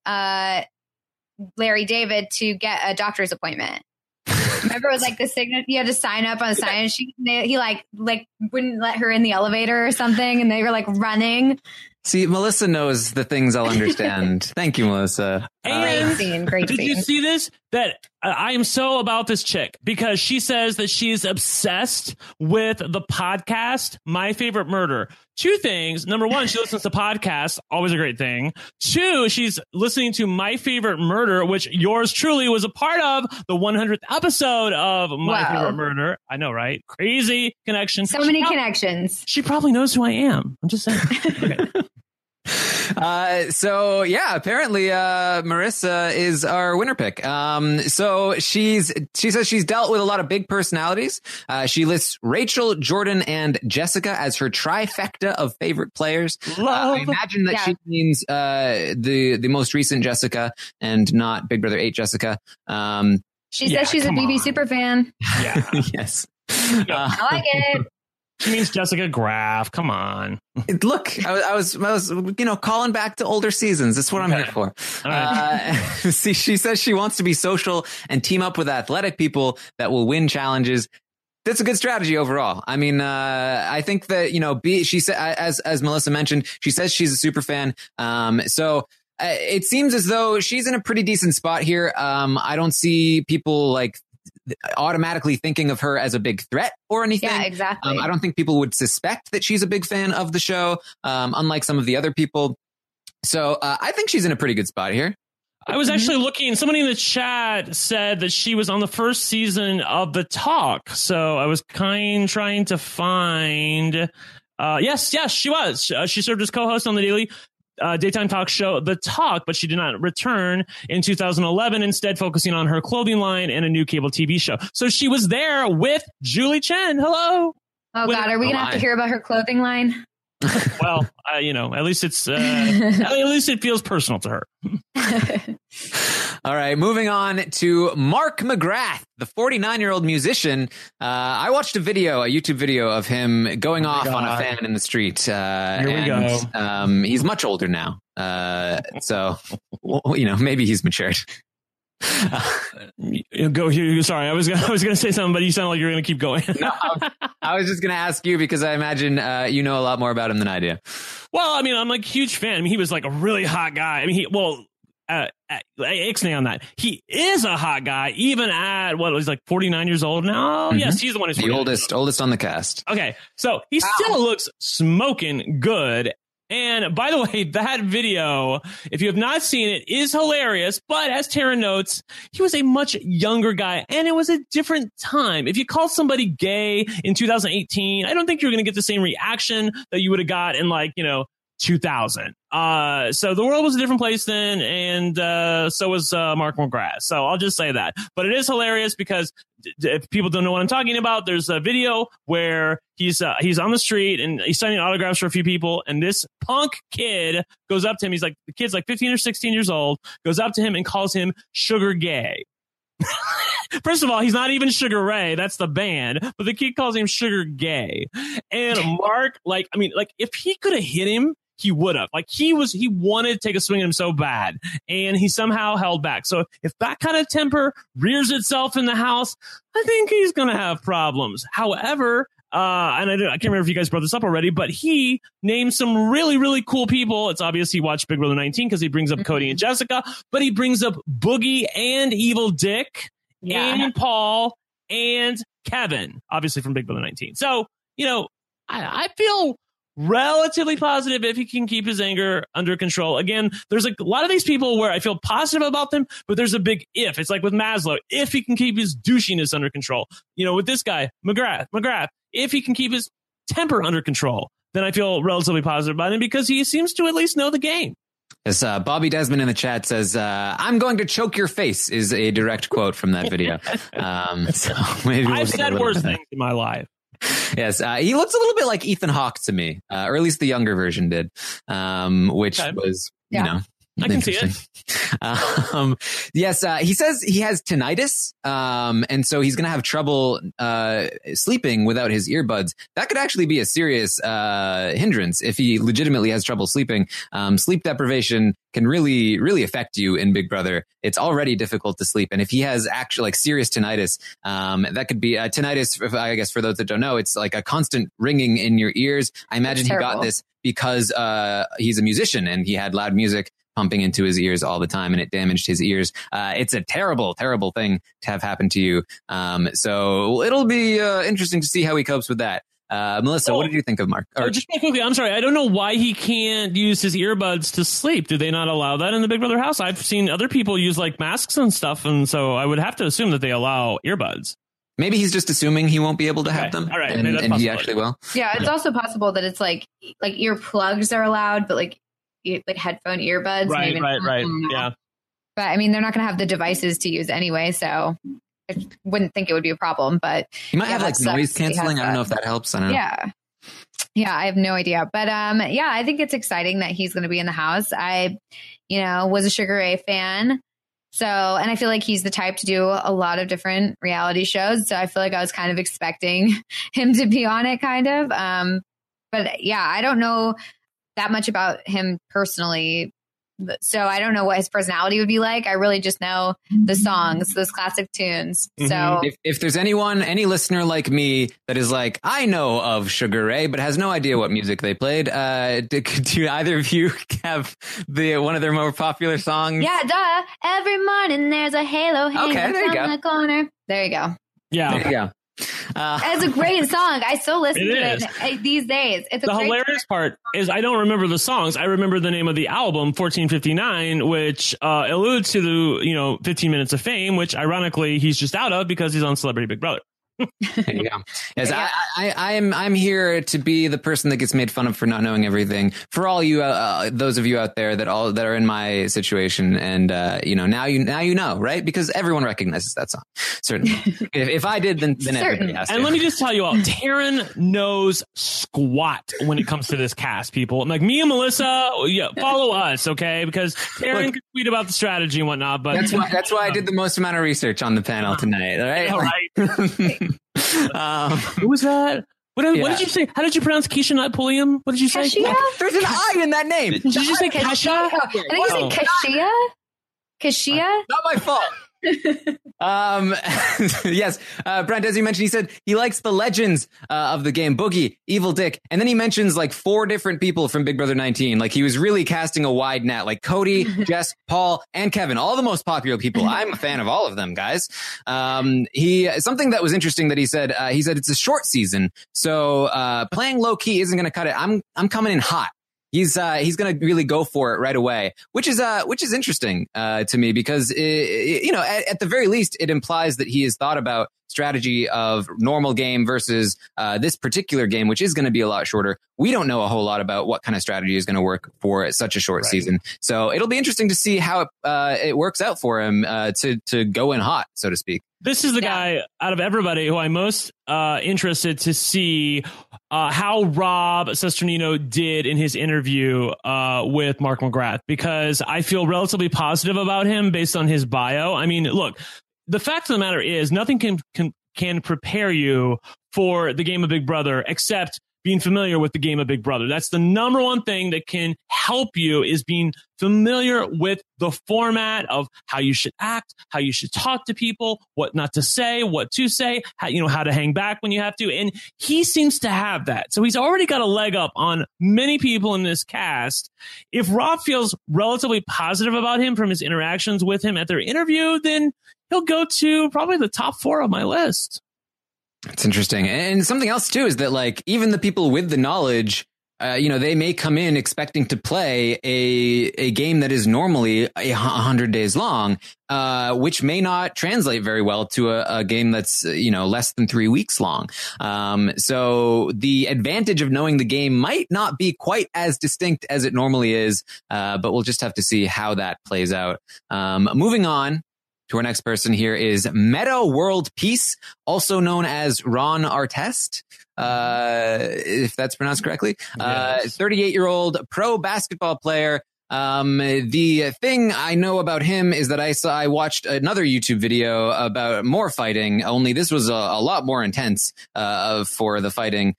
Larry David to get a doctor's appointment. Remember, it was like the signature. You had to sign up on a sign. And he like wouldn't let her in the elevator or something, and they were like running. See, Melissa knows the things I'll understand. Thank you, Melissa. Great scene. Did you see this? That I am so about this chick because she says that she's obsessed with the podcast, My Favorite Murder. Two things. Number one, she listens to podcasts, always a great thing. Two, she's listening to My Favorite Murder, which yours truly was a part of, the 100th episode of My Favorite Murder. I know, right? Crazy connection. So many connections. She probably knows who I am. I'm just saying. Okay. So yeah, apparently, Marissa is our winner pick. So she says she's dealt with a lot of big personalities. She lists Rachel, Jordan, and Jessica as her trifecta of favorite players. I imagine that she means, the most recent Jessica and not Big Brother 8 Jessica. She says she's a BB super fan. Yeah. Yes. I like it. She means Jessica Graff. Come on. Look, I was, calling back to older seasons. That's what I'm here for. See, she says she wants to be social and team up with athletic people that will win challenges. That's a good strategy overall. I mean, I think that, she said, as Melissa mentioned, she says she's a super fan. So it seems as though she's in a pretty decent spot here. I don't see people automatically thinking of her as a big threat or anything. Yeah, exactly. I don't think people would suspect that she's a big fan of the show, unlike some of the other people. So I think she's in a pretty good spot here. I was actually looking, somebody in the chat said that she was on the first season of The Talk. So I was trying to find, yes, she was. She served as co-host on the daily daytime talk show The Talk, but she did not return in 2011, instead focusing on her clothing line and a new cable TV show. So she was there with Julie Chen. Hello. Oh, God. Are we going to have to hear about her clothing line? Well, at least it feels personal to her. All right, moving on to Mark McGrath, the 49-year-old musician. I watched a YouTube video of him going off on a fan in the street. Here we go. He's much older now. So, maybe he's matured. Go here. Sorry, I was gonna say something, but you sound like you're gonna keep going. No, I was just gonna ask you because I imagine you know a lot more about him than I do. Well, I mean, I'm a huge fan. I mean, he was like a really hot guy. I mean, ixnay on that. He is a hot guy, even at he's like 49 years old now. Mm-hmm. Yes, he's the one who's the oldest on the cast. Okay, so he still looks smoking good. And by the way, that video, if you have not seen it, is hilarious. But as Tara notes, he was a much younger guy and it was a different time. If you called somebody gay in 2018, I don't think you're going to get the same reaction that you would have got in 2000. So the world was a different place then, and so was Mark McGrath. So I'll just say that. But it is hilarious because if people don't know what I'm talking about, there's a video where he's on the street and he's signing autographs for a few people, and this punk kid goes up to him. The kid's 15 or 16 years old, goes up to him and calls him Sugar Gay. First of all, he's not even Sugar Ray. That's the band. But the kid calls him Sugar Gay. And Mark, if he could have hit him, he would have. He wanted to take a swing at him so bad, and he somehow held back. So if that kind of temper rears itself in the house, I think he's going to have problems. However, and I can't remember if you guys brought this up already, but he named some really, really cool people. It's obvious he watched Big Brother 19 because he brings up Cody and Jessica, but he brings up Boogie and Evil Dick and Paul and Kevin, obviously from Big Brother 19. So, I feel relatively positive if he can keep his anger under control. Again, there's a lot of these people where I feel positive about them, but there's a big if. It's like with Maslow, if he can keep his douchiness under control. With this guy, McGrath, if he can keep his temper under control, then I feel relatively positive about him because he seems to at least know the game. Yes, Bobby Desmond in the chat says, "I'm going to choke your face" is a direct quote from that video. So maybe I've said worse things in my life. Yes, he looks a little bit like Ethan Hawke to me, or at least the younger version did, which was, I can see it. Yes, he says he has tinnitus, and so he's going to have trouble sleeping without his earbuds. That could actually be a serious hindrance if he legitimately has trouble sleeping. Sleep deprivation can really, really affect you in Big Brother. It's already difficult to sleep, and if he has actual serious tinnitus, that could be tinnitus. I guess for those that don't know, it's like a constant ringing in your ears. I imagine he got this because he's a musician and he had loud music pumping into his ears all the time, and it damaged his ears. It's a terrible, terrible thing to have happen to you. So it'll be interesting to see how he copes with that. Melissa, what did you think of Mark? Just real quickly, I'm sorry. I don't know why he can't use his earbuds to sleep. Do they not allow that in the Big Brother house? I've seen other people use masks and stuff, and so I would have to assume that they allow earbuds. Maybe he's just assuming he won't be able to have them. All right. And he actually will. Yeah, it's also possible that it's like earplugs are allowed, but like headphone earbuds. Right. Yeah. But I mean, they're not going to have the devices to use anyway, so I wouldn't think it would be a problem. But he might have noise canceling. I don't know if that helps. I don't know. Yeah, I have no idea. But I think it's exciting that he's going to be in the house. I, was a Sugar Ray fan. So, and I feel like he's the type to do a lot of different reality shows. So I feel like I was kind of expecting him to be on it kind of. But yeah, I don't know that much about him personally. So I don't know what his personality would be like. I really just know the songs, those classic tunes. Mm-hmm. So if there's any listener like me that is like, I know of Sugar Ray, but has no idea what music they played, do either of you have one of their more popular songs? Yeah, duh. Every morning there's a halo hanging on the corner. There you go. Yeah. There you go. It's a great song. I still listen to it these days. It's the hilarious part is I don't remember the songs. I remember the name of the album, 1459, which alludes to the 15 Minutes of Fame, which ironically he's just out of because he's on Celebrity Big Brother. There you go. Yes, I'm here to be the person that gets made fun of for not knowing everything. For all you, those of you out there that are in my situation, and now you know, right? Because everyone recognizes that song. Certainly, if I did, then everybody has to. And let me just tell you all, Taryn knows squat when it comes to this cast. People like me and Melissa, follow us, okay? Because Taryn can tweet about the strategy and whatnot. But that's why I did the most amount of research on the panel tonight. All right. All right. Who was that? What did you say? How did you pronounce Keisha not Pullium? What did you say? Kashia? There's an I in that name. Did you say Kasha? I think you said Kashia. Kashia? Not my fault. Yes, Brent, as you mentioned, he said he likes the legends of the game, Boogie, Evil Dick, and then he mentions like 4 different people from Big Brother 19. Like he was really casting a wide net, like Cody, Jess, Paul, and Kevin, all the most popular people. I'm a fan of all of them, guys. Something that was interesting that he said it's a short season, so playing low key isn't going to cut it. I'm coming in hot. he's going to really go for it right away, which is interesting to me because at the very least it implies that he has thought about strategy of normal game versus this particular game, which is going to be a lot shorter. We don't know a whole lot about what kind of strategy is going to work for such a short season, so it'll be interesting to see how it works out for him to go in hot, so to speak. This is the guy out of everybody who I'm most interested to see how Rob Cesternino did in his interview with Mark McGrath, because I feel relatively positive about him based on his bio. I mean, look, the fact of the matter is nothing can prepare you for the game of Big Brother except being familiar with the game of Big Brother. That's the number one thing that can help you, is being familiar with the format of how you should act, how you should talk to people, what not to say, what to say, how to hang back when you have to. And he seems to have that. So he's already got a leg up on many people in this cast. If Rob feels relatively positive about him from his interactions with him at their interview, then he'll go to probably the top 4 on my list. It's interesting. And something else too is that, like, even the people with the knowledge, they may come in expecting to play a game that is normally 100 days long, which may not translate very well to a game that's, less than 3 weeks long. So the advantage of knowing the game might not be quite as distinct as it normally is, but we'll just have to see how that plays out. Moving on to our next person here is Meta World Peace, also known as Ron Artest, if that's pronounced correctly. Yes. 38-year-old pro basketball player. The thing I know about him is that I watched another YouTube video about more fighting, only this was a lot more intense for the fighting.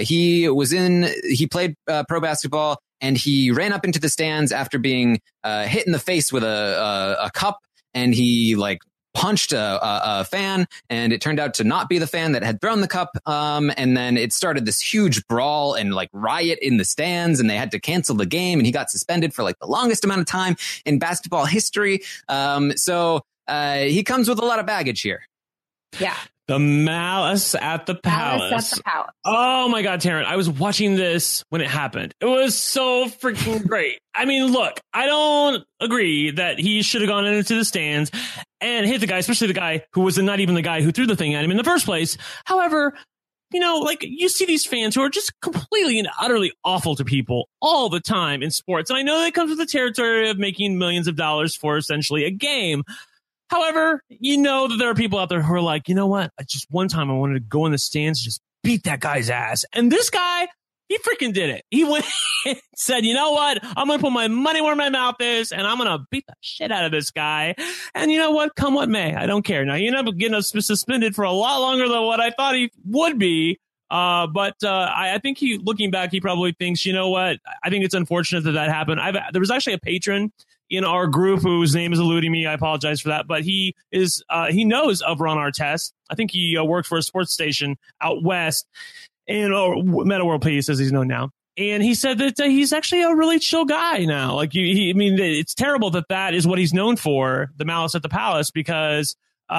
He played pro basketball, and he ran up into the stands after being hit in the face with a cup. And he punched a fan, and it turned out to not be the fan that had thrown the cup. And then it started this huge brawl and riot in the stands, and they had to cancel the game, and he got suspended for the longest amount of time in basketball history. So he comes with a lot of baggage here. Yeah. The Malice at the Palace. Oh my God, Taryn, I was watching this when it happened. It was so freaking great. I mean, look, I don't agree that he should have gone into the stands and hit the guy, especially the guy who was not even the guy who threw the thing at him in the first place. However, you see these fans who are just completely and utterly awful to people all the time in sports. And I know that comes with the territory of making millions of dollars for essentially a game. However, that there are people out there who are like, you know what? Just one time I wanted to go in the stands and just beat that guy's ass. And this guy, he freaking did it. He went and said, you know what? I'm going to put my money where my mouth is, and I'm going to beat the shit out of this guy. And you know what? Come what may. I don't care. Now, he ended up getting suspended for a lot longer than what I thought he would be. But I think looking back, he probably thinks, you know what? I think it's unfortunate that happened. There was actually a patron in our group whose name is eluding me. I apologize for that, but he knows of Ron Artest. I think he worked for a sports station out west, and Meta World Peace, as he's known now. And he said that he's actually a really chill guy now. It's terrible that is what he's known for, the Malice at the Palace, because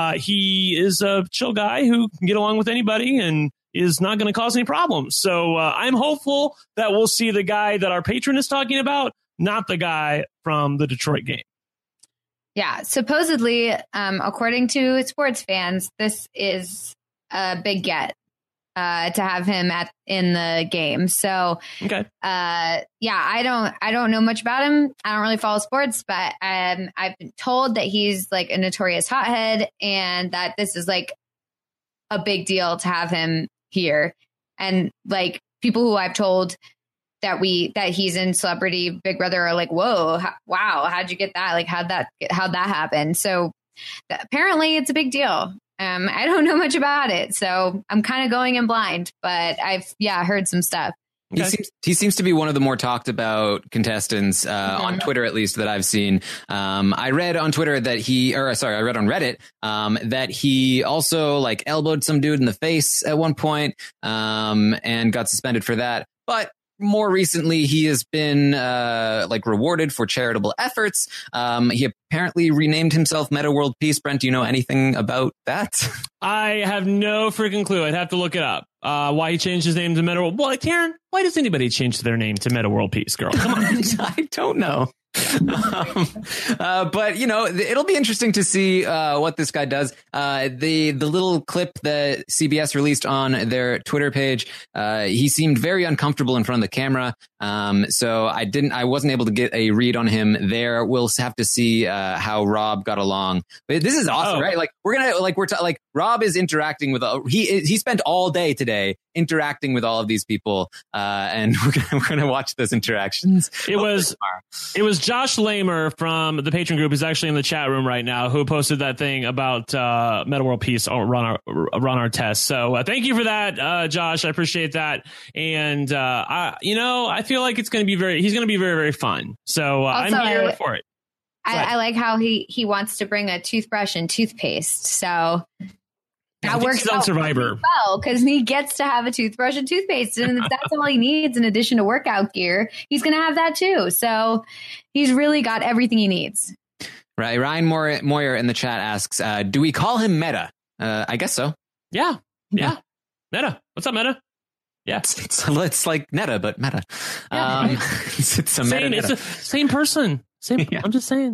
he is a chill guy who can get along with anybody and is not going to cause any problems. So I'm hopeful that we'll see the guy that our patron is talking about, not the guy from the Detroit game. Yeah, supposedly, according to sports fans, this is a big get to have him in the game. So, okay. I don't know much about him. I don't really follow sports, but I've been told that he's a notorious hothead, and that this is a big deal to have him here. And people who I've told that he's in Celebrity Big Brother are like, whoa, wow, how'd you get that? How'd that happen? So apparently it's a big deal. I don't know much about it, so I'm kind of going in blind, but I've heard some stuff. Okay. He seems to be one of the more talked about contestants on Twitter, at least, that I've seen. I read on Twitter that I read on Reddit that he also elbowed some dude in the face at one point and got suspended for that. But more recently, he has been rewarded for charitable efforts. He apparently renamed himself Meta World Peace. Brent, do you know anything about that? I have no freaking clue. I'd have to look it up. why he changed his name to Meta World. Well, Karen, why does anybody change their name to Meta World Peace, girl? Come on. I don't know. But it'll be interesting to see what this guy does. The little clip that CBS released on their Twitter page, he seemed very uncomfortable in front of the camera. So I wasn't able to get a read on him there. We'll have to see how Rob got along. But this is awesome, right? Like Rob is interacting with he spent all day today interacting with all of these people, and we're gonna watch those interactions. It was Josh Lamer from the Patreon group, who's actually in the chat room right now, who posted that thing about Meta World Peace run our test. So thank you for that, Josh. I appreciate that. And I feel like he's going to be very, very fun. So I'm here for it. I like how he wants to bring a toothbrush and toothpaste. So that works on Survivor well because he gets to have a toothbrush and toothpaste, and if that's all he needs in addition to workout gear, he's going to have that too. So he's really got everything he needs. Right. Ryan Moyer in the chat asks, "Do we call him Meta?" I guess so. Yeah. Meta. What's up, Meta? Yeah, it's like Netta, but Meta. It's a Meta. It's the same person. Same. Yeah. I'm just saying.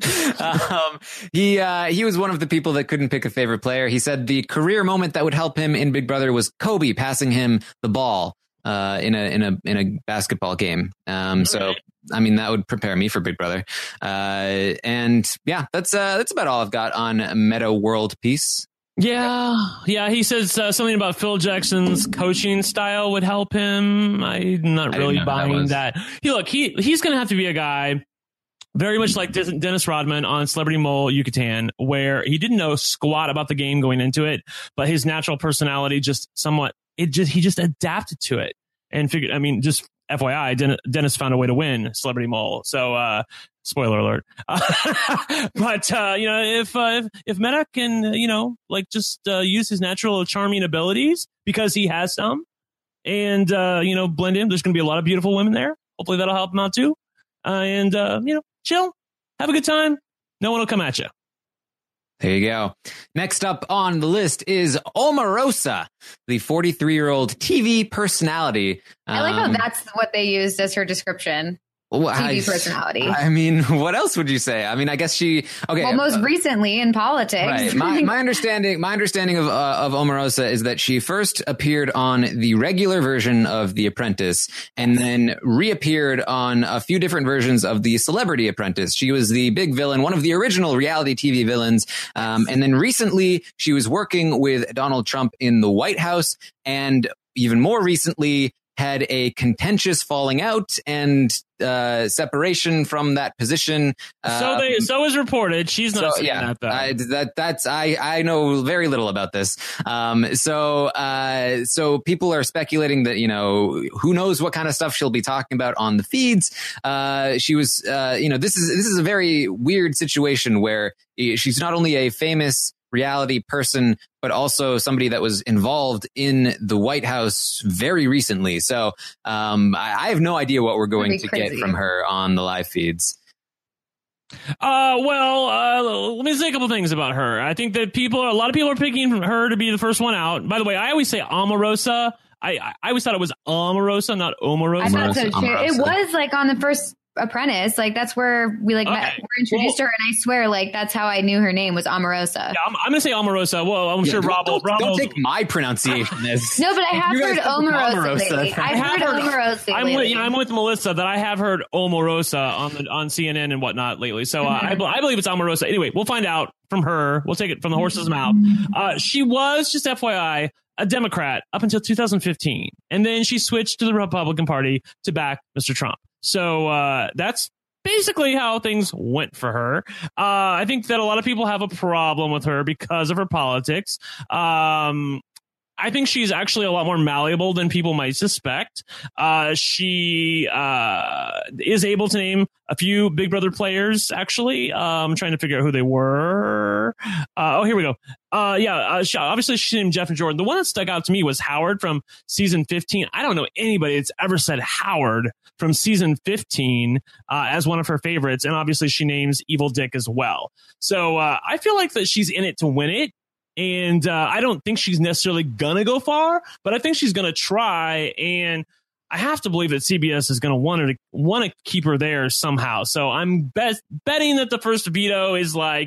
He was one of the people that couldn't pick a favorite player. He said the career moment that would help him in Big Brother was Kobe passing him the ball in a basketball game. So I mean that would prepare me for Big Brother. And yeah, that's about all I've got on Meta World Peace. Yeah. He says something about Phil Jackson's coaching style would help him. I'm not really buying that. He's going to have to be a guy very much like Dennis Rodman on Celebrity Mole Yucatan, where he didn't know squat about the game going into it, but his natural personality he just adapted to it and figured, just FYI, Dennis found a way to win Celebrity Mole. So, spoiler alert. But, if Meta can, use his natural charming abilities because he has some and, blend in, there's going to be a lot of beautiful women there. Hopefully that'll help him out too. Chill, have a good time. No one will come at you. There you go. Next up on the list is Omarosa, the 43-year-old TV personality. I like how that's what they used as her description. TV personality. I mean, what else would you say? I mean, I guess okay. Well, most recently in politics. Right. My understanding of Omarosa is that she first appeared on the regular version of The Apprentice and then reappeared on a few different versions of the Celebrity Apprentice. She was the big villain, one of the original reality TV villains. And then recently she was working with Donald Trump in the White House, and even more recently had a contentious falling out and separation from that position. So is reported. She's not saying that though. I know very little about this. So people are speculating that, who knows what kind of stuff she'll be talking about on the feeds. She was, this is a very weird situation where she's not only a famous reality person, but also somebody that was involved in the White House very recently. So I have no idea what we're going to get from her on the live feeds. Let me say a couple things about her. I think that a lot of people are picking her to be the first one out. By the way, I always say Omarosa. I always thought it was Omarosa, not Omarosa. I thought so too. It was like on the first Apprentice, like that's where we met, we're introduced to her, and I swear, like that's how I knew her name was Omarosa. Yeah, I'm gonna say Omarosa. Well, I'm sure Rob don't take my pronunciation as no, but I have heard Omarosa lately. I've heard Omarosa lately. I'm with Melissa that I have heard Omarosa on CNN and whatnot lately. So I believe it's Omarosa. Anyway, we'll find out from her. We'll take it from the horse's mouth. She was, just FYI, a Democrat up until 2015, and then she switched to the Republican Party to back Mr. Trump. So that's basically how things went for her. I think that a lot of people have a problem with her because of her politics. I think she's actually a lot more malleable than people might suspect. She is able to name a few Big Brother players, actually. I'm trying to figure out who they were. Here we go. Obviously she named Jeff and Jordan. The one that stuck out to me was Howard from season 15. I don't know anybody that's ever said Howard from season 15 as one of her favorites. And obviously she names Evil Dick as well. So I feel like that she's in it to win it. And I don't think she's necessarily going to go far, but I think she's going to try. And I have to believe that CBS is going to want to keep her there somehow. So I'm betting that the first veto is like,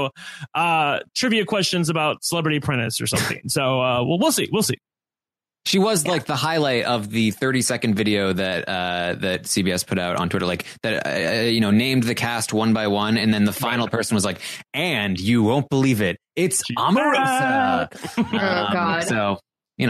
trivia questions about Celebrity Apprentice or something. So we'll see. We'll see. She was like the highlight of the 30-second video that CBS put out on Twitter, like that, named the cast one by one. And then the final person was like, and you won't believe it, it's Omarosa. Oh, God. So,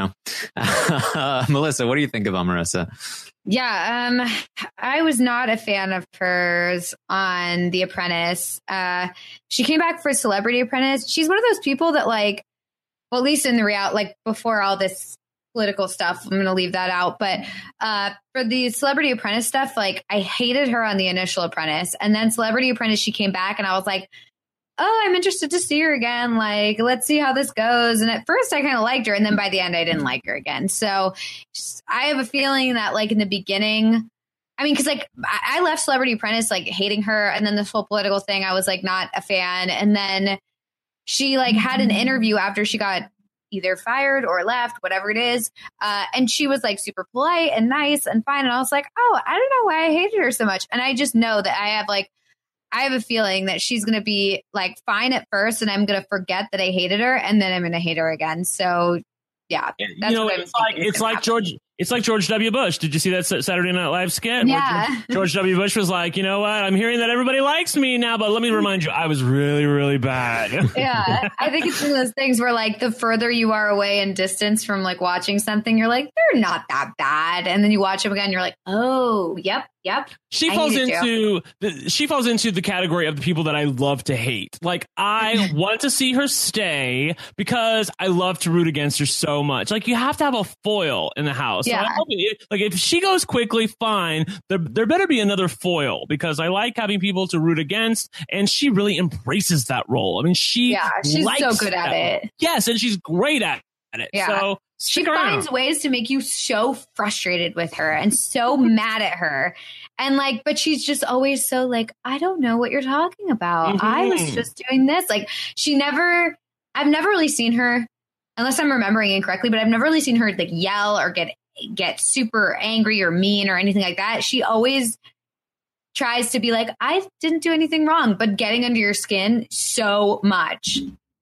Melissa, what do you think of Omarosa? Yeah, I was not a fan of hers on The Apprentice. She came back for Celebrity Apprentice. She's one of those people that at least in the reality, like before all this political stuff, I'm going to leave that out. But for the Celebrity Apprentice stuff, I hated her on the initial Apprentice. And then Celebrity Apprentice, she came back and I was like, oh, I'm interested to see her again. Let's see how this goes. And at first I kind of liked her. And then by the end, I didn't like her again. So I have a feeling that in the beginning, because I left Celebrity Apprentice hating her. And then this whole political thing, I was not a fan. And then she had an interview after she got either fired or left, whatever it is. And she was super polite and nice and fine. And I was like, oh, I don't know why I hated her so much. And I just know that I have a feeling that she's going to be fine at first and I'm going to forget that I hated her and then I'm going to hate her again. So yeah, that's what it's like George W. Bush. Did you see that Saturday Night Live skit? Yeah. George W. Bush was like, you know what? I'm hearing that everybody likes me now, but let me remind you, I was really, really bad. Yeah. I think it's one of those things where the further you are away in distance from watching something, you're like, they're not that bad. And then you watch them again, you're like, oh, yep. She falls into the category of the people that I love to hate. I want to see her stay because I love to root against her so much. You have to have a foil in the house. Yeah. So if she goes quickly, fine. There better be another foil because I like having people to root against, and she really embraces that role. She's so good at it. Yes, and she's great at it. Yeah. So she finds ways to make you so frustrated with her and so mad at her. And but she's just always so I don't know what you're talking about. Mm-hmm. I was just doing this. I've never really seen her, unless I'm remembering incorrectly, but I've never really seen her yell or get super angry or mean or anything like that. She always tries to be I didn't do anything wrong, but getting under your skin so much.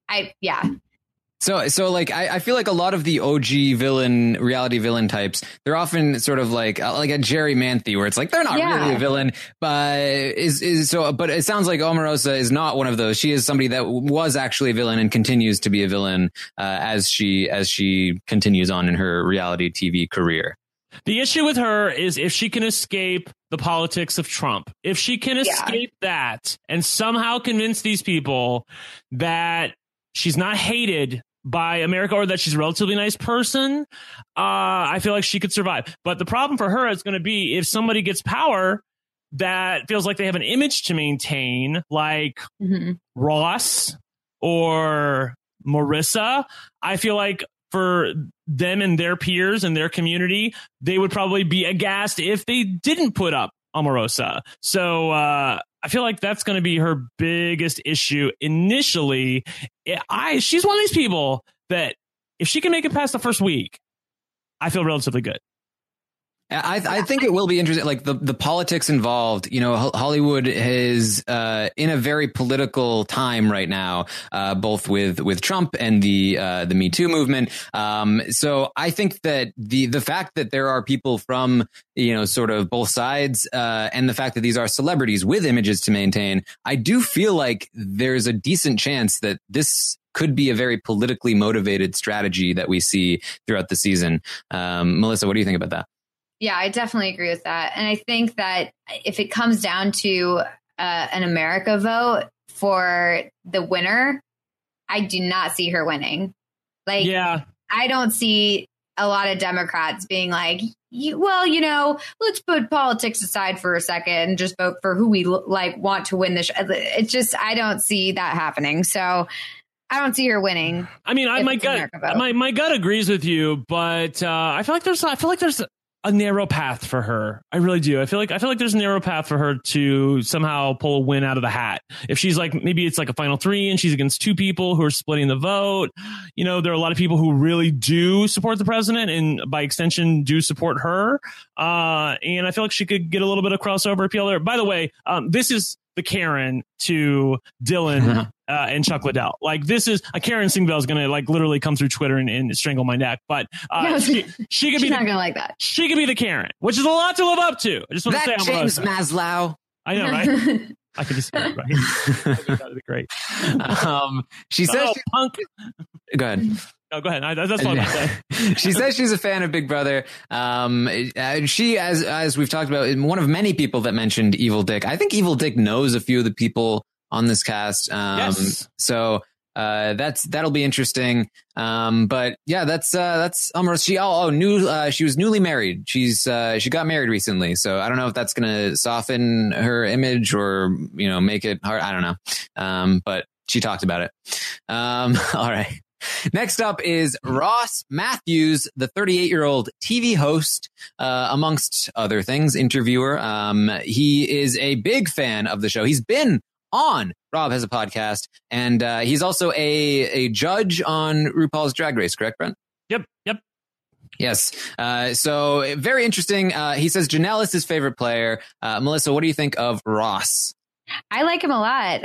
So I feel like a lot of the OG reality villain types, they're often sort of like a Jerry Manthe, where it's they're not really a villain, but but it sounds like Omarosa is not one of those. She is somebody that was actually a villain and continues to be a villain as she continues on in her reality TV career. The issue with her is if she can escape the politics of Trump, if she can escape that and somehow convince these people that she's not hated by America or that she's a relatively nice person, I feel like she could survive. But the problem for her is going to be if somebody gets power that feels like they have an image to maintain, like Ross or Marissa. I feel like for them and their peers and their community, they would probably be aghast if they didn't put up Omarosa. So I feel like that's going to be her biggest issue initially. She's one of these people that if she can make it past the first week, I feel relatively good. I think it will be interesting. The politics involved, Hollywood is in a very political time right now, both with Trump and the Me Too movement. So I think that the fact that there are people from, sort of both sides, and the fact that these are celebrities with images to maintain, I do feel like there's a decent chance that this could be a very politically motivated strategy that we see throughout the season. Melissa, what do you think about that? Yeah, I definitely agree with that. And I think that if it comes down to an America vote for the winner, I do not see her winning. I don't see a lot of Democrats being like, let's put politics aside for a second and just vote for who we want to win this. It's just, I don't see that happening. So I don't see her winning. My gut agrees with you, but I feel like there's a narrow path for her. I really do. I feel like there's a narrow path for her to somehow pull a win out of the hat. If she's like, maybe it's like a final three and she's against two people who are splitting the vote. You know, there are a lot of people who really do support the president and by extension do support her. And I feel like she could get a little bit of crossover appeal there. By the way, this is the Karen to Dylan and Chuck Liddell. Like, this is a Karen Singville is going to like literally come through Twitter and strangle my neck. But she could be not going to like that. She could be the Karen, which is a lot to live up to. I just want to say, James Maslow. I know, right? I could just right. That'd be great. She says, punk. Go ahead. No, go ahead. That's what I'm saying. She says she's a fan of Big Brother. She, as we've talked about, is one of many people that mentioned Evil Dick. I think Evil Dick knows a few of the people on this cast. Yes. So that'll be interesting. But yeah, that's Omarosa. She was newly married. She got married recently. So I don't know if that's going to soften her image or, you know, make it hard. I don't know. But she talked about it. All right. Next up is Ross Matthews, the 38-year-old TV host, amongst other things, interviewer. He is a big fan of the show. He's been on Rob Has a Podcast, and he's also a judge on RuPaul's Drag Race, correct, Brent? Yep. Yes. So very interesting. He says Janelle is his favorite player. Melissa, what do you think of Ross? I like him a lot.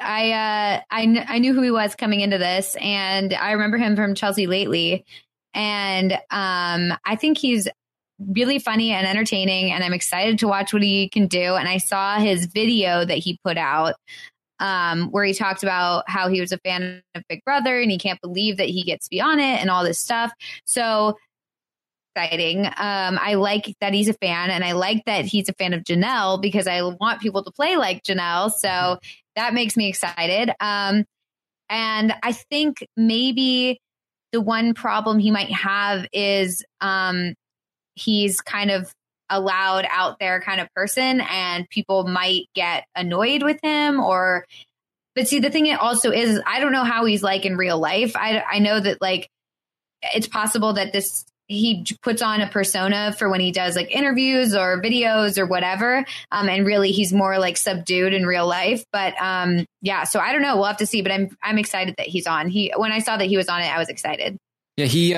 I knew who he was coming into this, and I remember him from Chelsea Lately. And I think he's really funny and entertaining, and I'm excited to watch what he can do. And I saw his video that he put out where he talked about how he was a fan of Big Brother and he can't believe that he gets to be on it and all this stuff. So exciting. I like that he's a fan, and I like that he's a fan of Janelle because I want people to play like Janelle. So that makes me excited. And I think maybe the one problem he might have is he's kind of a loud out there kind of person, and people might get annoyed with him but see, the thing also is, I don't know how he's like in real life. I know that like, it's possible that he puts on a persona for when he does like interviews or videos or whatever. And really he's more like subdued in real life. But yeah, so I don't know. We'll have to see, but I'm excited that he's on. When I saw that he was on it, I was excited. Yeah, he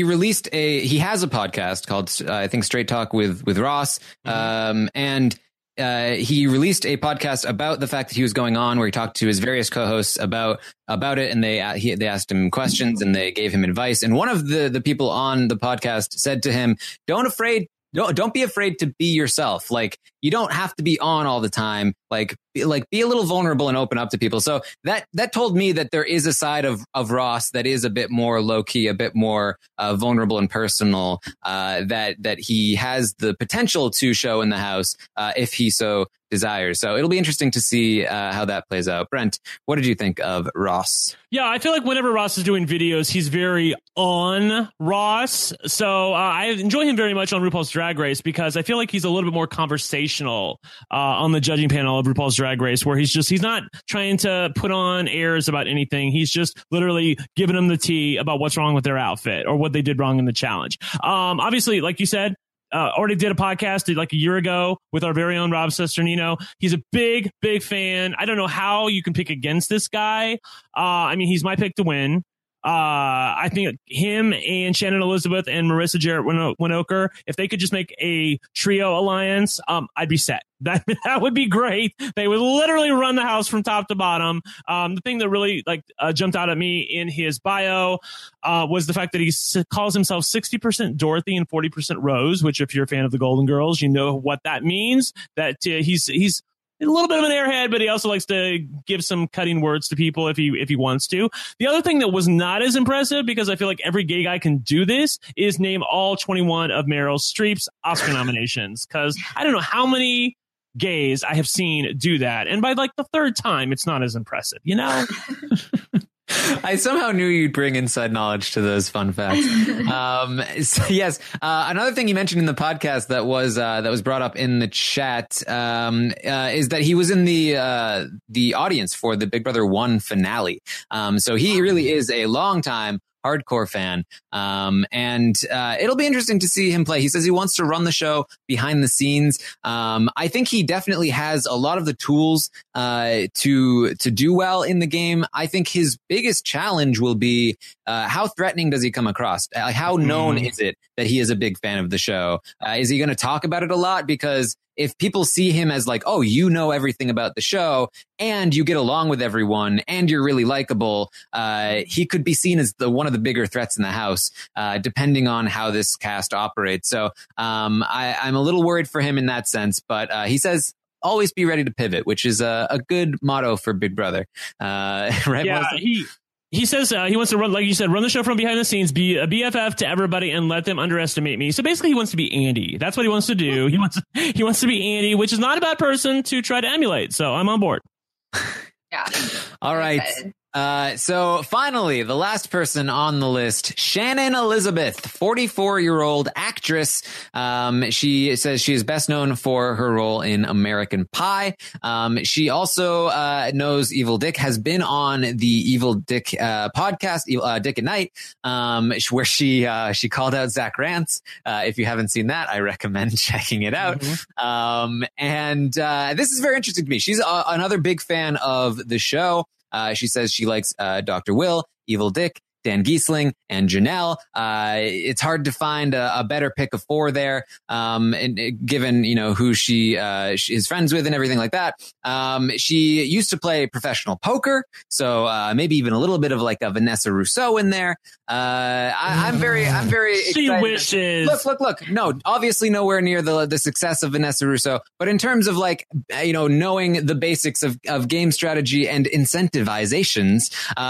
has a podcast called I think Straight Talk with Ross. And he released a podcast about the fact that he was going on, where he talked to his various co-hosts about it, and they asked him questions and they gave him advice. And one of the people on the podcast said to him, don't be afraid to be yourself. Like, you don't have to be on all the time. Like be a little vulnerable and open up to people. So that told me that there is a side of Ross that is a bit more low key, a bit more vulnerable and personal, that he has the potential to show in the house, if he so desires. So it'll be interesting to see how that plays out. Brent, what did you think of Ross? Yeah, I feel like whenever Ross is doing videos, he's very on Ross. So I enjoy him very much on RuPaul's Drag Race because I feel like he's a little bit more conversational on the judging panel of RuPaul's Drag Race, where he's not trying to put on airs about anything. He's just literally giving them the tea about what's wrong with their outfit or what they did wrong in the challenge. Obviously, like you said, already did a podcast like a year ago with our very own Rob Cesternino. He's a big, big fan. I don't know how you can pick against this guy. I mean, he's my pick to win. I think him and Shannon Elizabeth and Marissa Jarrett Winokur, if they could just make a trio alliance, I'd be set. That would be great. They would literally run the house from top to bottom. The thing that really jumped out at me in his bio was the fact that he calls himself 60% Dorothy and 40% Rose, which if you're a fan of the Golden Girls, you know what that means. That he's a little bit of an airhead, but he also likes to give some cutting words to people if he wants to. The other thing that was not as impressive, because I feel like every gay guy can do this, is name all 21 of Meryl Streep's Oscar nominations. Because I don't know how many gays I have seen do that. And by like the third time, it's not as impressive, you know? I somehow knew you'd bring inside knowledge to those fun facts. So yes, another thing you mentioned in the podcast that was brought up in the chat is that he was in the audience for the Big Brother 1 finale. So he really is a long time hardcore fan. And it'll be interesting to see him play. He says he wants to run the show behind the scenes. I think he definitely has a lot of the tools to do well in the game. I think his biggest challenge will be how threatening does he come across? How known is it that he is a big fan of the show? Is he going to talk about it a lot? Because if people see him as like, oh, you know everything about the show and you get along with everyone and you're really likable, he could be seen as one of the bigger threats in the house, depending on how this cast operates. So I'm a little worried for him in that sense, but he says always be ready to pivot, which is a good motto for Big Brother. Right? Yeah, He says he wants to run, like you said, run the show from behind the scenes, be a BFF to everybody, and let them underestimate me. So basically, he wants to be Andy. That's what he wants to do. He wants to be Andy, which is not a bad person to try to emulate. So I'm on board. Yeah. All right. So finally, the last person on the list, Shannon Elizabeth, 44-year-old actress. She says she is best known for her role in American Pie. She also knows Evil Dick, has been on the Evil Dick podcast, Dick at Night, where she called out Zach Rance. If you haven't seen that, I recommend checking it out. And this is very interesting to me. She's another big fan of the show. She says she likes Dr. Will, Evil Dick, Dan Giesling, and Janelle. It's hard to find a better pick of four there, and given who she is friends with and everything like that. She used to play professional poker, so maybe even a little bit of like a Vanessa Rousseau in there. I'm very she excited. Wishes. Look. No, obviously nowhere near the success of Vanessa Rousseau, but in terms of like knowing the basics of game strategy and incentivizations,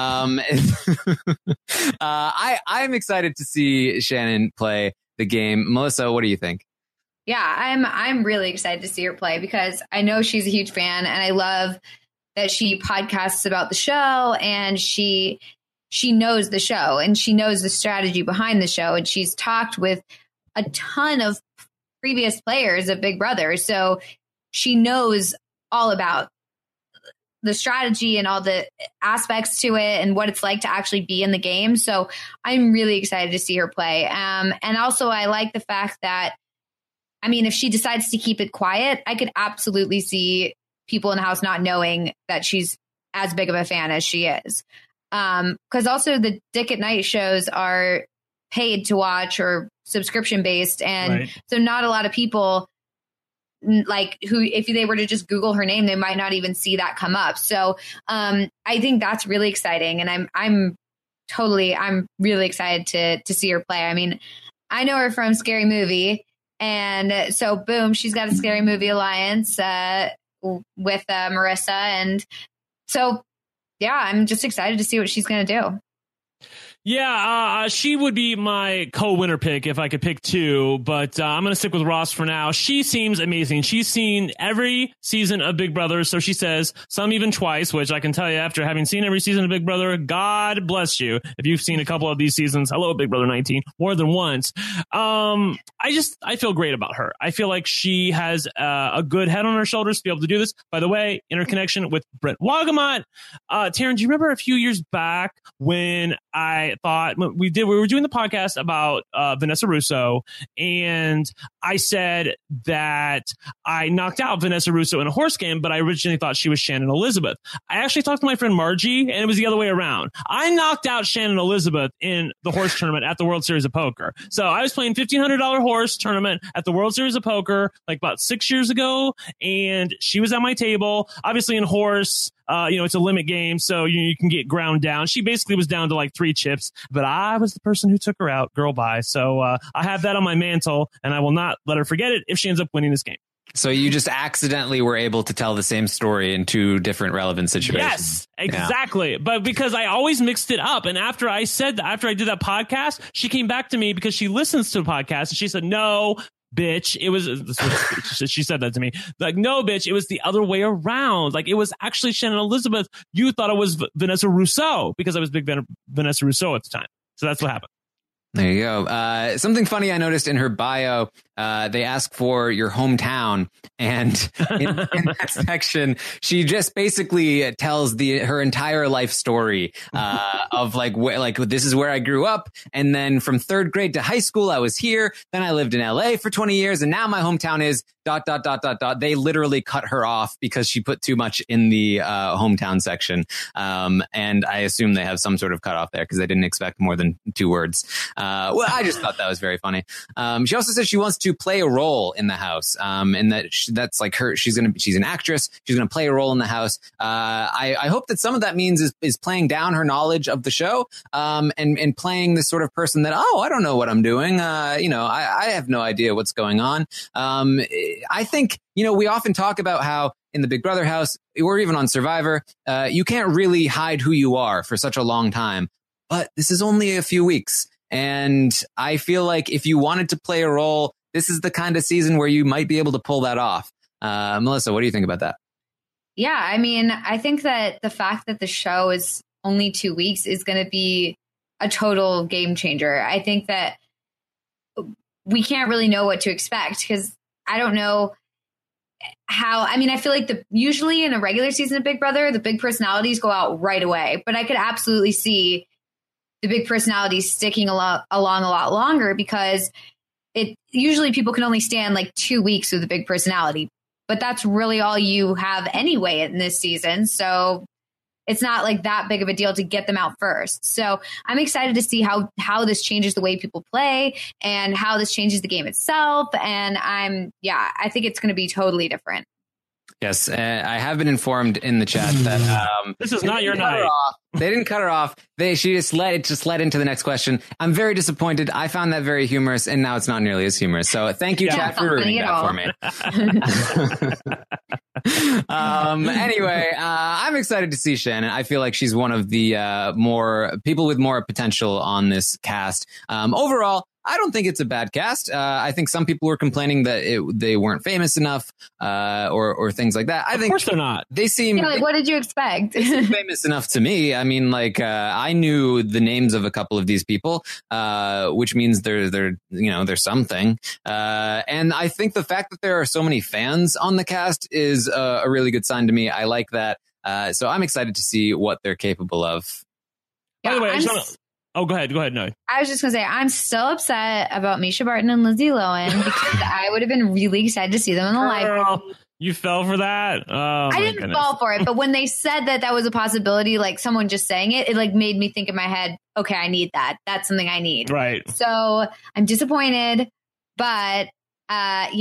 I'm excited to see Shannon play the game. Melissa, what do you think? Yeah, I'm really excited to see her play because I know she's a huge fan and I love that she podcasts about the show and she knows the show and she knows the strategy behind the show and she's talked with a ton of previous players of Big Brother. So she knows all about the strategy and all the aspects to it and what it's like to actually be in the game. So I'm really excited to see her play. And also I like the fact that, if she decides to keep it quiet, I could absolutely see people in the house not knowing that she's as big of a fan as she is. Because also the Dick at Night shows are paid to watch or subscription based. And so not a lot of people like who, if they were to just Google her name, they might not even see that come up. So I think that's really exciting. And I'm really excited to see her play. I know her from Scary Movie. And so boom, she's got a Scary Movie alliance with Marissa. And so, yeah, I'm just excited to see what she's going to do. Yeah, she would be my co-winner pick if I could pick two, but I'm going to stick with Ross for now. She seems amazing. She's seen every season of Big Brother, so she says, some even twice, which I can tell you after having seen every season of Big Brother, God bless you. If you've seen a couple of these seasons, hello, Big Brother 19, more than once. I feel great about her. I feel like she has a good head on her shoulders to be able to do this. By the way, interconnection with Brent Wagamot. Taryn, do you remember a few years back when I thought we were doing the podcast about Vanessa Rousseau, and I said that I knocked out Vanessa Rousseau in a horse game, but I originally thought she was Shannon Elizabeth. I actually talked to my friend Margie, and it was the other way around. I knocked out Shannon Elizabeth in the horse tournament at the World Series of Poker. So I was playing $1,500 horse tournament at the World Series of Poker like about 6 years ago, and she was at my table. Obviously in horse, it's a limit game, so you can get ground down. She basically was down to like 3 chips, but I was the person who took her out, girl bye. So I have that on my mantle, and I will not let her forget it if she ends up winning this game. So you just accidentally were able to tell the same story in 2 different relevant situations. Yes, exactly. Yeah. But because I always mixed it up. And after I did that podcast, she came back to me because she listens to the podcast and she said, no, bitch, it was, she said that to me. Like, no, bitch, it was the other way around. Like, it was actually Shannon Elizabeth. You thought it was Vanessa Rousseau because I was big Vanessa Rousseau at the time. So that's what happened. There you go. Something funny I noticed in her bio, they ask for your hometown. And in that section, she just basically tells her entire life story of like this is where I grew up. And then from third grade to high school, I was here. Then I lived in LA for 20 years. And now my hometown is ... They literally cut her off because she put too much in the hometown section. And I assume they have some sort of cutoff there because they didn't expect more than 2 words. Well, I just thought that was very funny. She also said she wants to play a role in the house, and that's like her. She's an actress. She's gonna play a role in the house. I hope that some of that means is playing down her knowledge of the show, and playing this sort of person that, I don't know what I'm doing. I have no idea what's going on. I think, we often talk about how in the Big Brother house, or even on Survivor, you can't really hide who you are for such a long time. But this is only a few weeks. And I feel like if you wanted to play a role, this is the kind of season where you might be able to pull that off. Melissa, what do you think about that? Yeah, I mean, I think that the fact that the show is only 2 weeks is going to be a total game changer. I think that we can't really know what to expect because I don't know I feel like usually in a regular season of Big Brother, the big personalities go out right away, but I could absolutely see the big personalities sticking along a lot longer because usually people can only stand like 2 weeks with a big personality, but that's really all you have anyway in this season. So it's not like that big of a deal to get them out first. So I'm excited to see how this changes the way people play and how this changes the game itself. And I think it's going to be totally different. Yes, I have been informed in the chat that this is not your night. They didn't cut her off. She just led into the next question. I'm very disappointed. I found that very humorous, and now it's not nearly as humorous. So thank you, chat, for ruining that for me. Anyway, I'm excited to see Shannon. I feel like she's one of the more people with more potential on this cast. Overall, I don't think it's a bad cast. I think some people were complaining that they weren't famous enough, or things like that. Of course they're not. They seem what did you expect? They seem famous enough to me. I mean, I knew the names of a couple of these people, which means they're something. And I think the fact that there are so many fans on the cast is a really good sign to me. I like that. So I'm excited to see what they're capable of. By the way, go ahead. No. I was just going to say, I'm still upset about Misha Barton and Lindsay Lohan because I would have been really excited to see them in the live. You fell for that? Oh, I didn't fall for it, but when they said that was a possibility, like someone just saying it like made me think in my head, okay, I need that. That's something I need. Right. So I'm disappointed, but I'm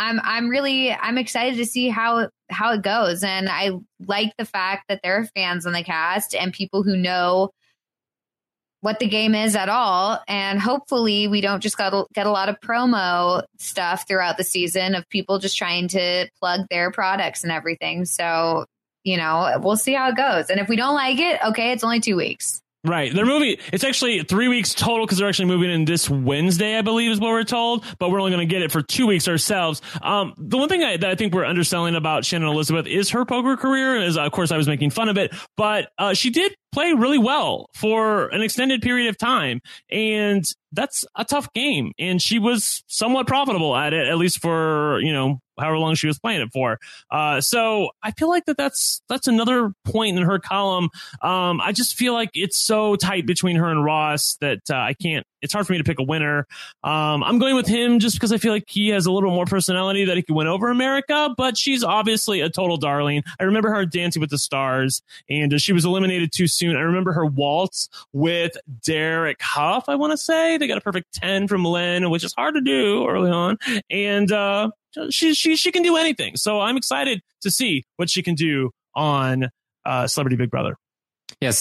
excited to see how it goes. And I like the fact that there are fans on the cast and people who know what the game is at all. And hopefully we don't just get a lot of promo stuff throughout the season of people just trying to plug their products and everything. So, we'll see how it goes. And if we don't like it, okay, it's only 2 weeks. Right. They're moving. It's actually 3 weeks total because they're actually moving in this Wednesday, I believe is what we're told. But we're only going to get it for 2 weeks ourselves. The one thing that I think we're underselling about Shannon Elizabeth is her poker career. Is, of course, I was making fun of it. But she did play really well for an extended period of time. And that's a tough game. And she was somewhat profitable at it, at least for, however long she was playing it for. So I feel like that's another point in her column. I just feel like it's so tight between her and Ross that it's hard for me to pick a winner. I'm going with him just because I feel like he has a little more personality that he could win over America, but she's obviously a total darling. I remember her Dancing with the Stars, and she was eliminated too soon. I remember her waltz with Derek Huff, I want to say. They got a perfect 10 from Len, which is hard to do early on. And she can do anything. So I'm excited to see what she can do on Celebrity Big Brother. Yes,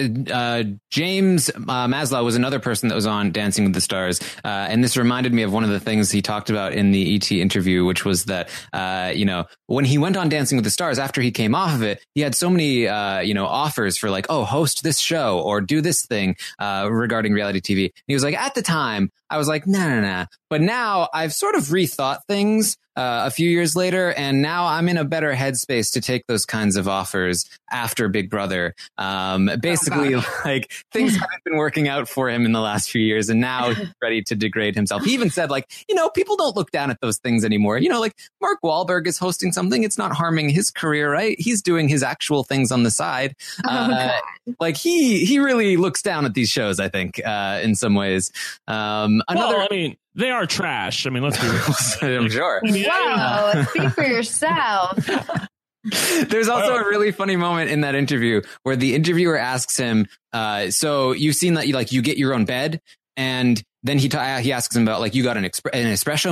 James Maslow was another person that was on Dancing with the Stars, and this reminded me of one of the things he talked about in the ET interview, which was that, when he went on Dancing with the Stars, after he came off of it, he had so many, offers for host this show or do this thing regarding reality TV. And he was like, at the time, I was like, nah. But now I've sort of rethought things. a few years later, and now I'm in a better headspace to take those kinds of offers after Big Brother. Basically, like things haven't been working out for him in the last few years, and now he's ready to degrade himself. He even said, like, people don't look down at those things anymore. Like Mark Wahlberg is hosting something; it's not harming his career, right? He's doing his actual things on the side. Like he really looks down at these shows, I think, in some ways. I mean, they are trash. I mean, let's be real. I'm sure. Wow, speak for yourself. There's also a really funny moment in that interview where the interviewer asks him, so you've seen that you get your own bed, and then he asks him about, like, you got an espresso.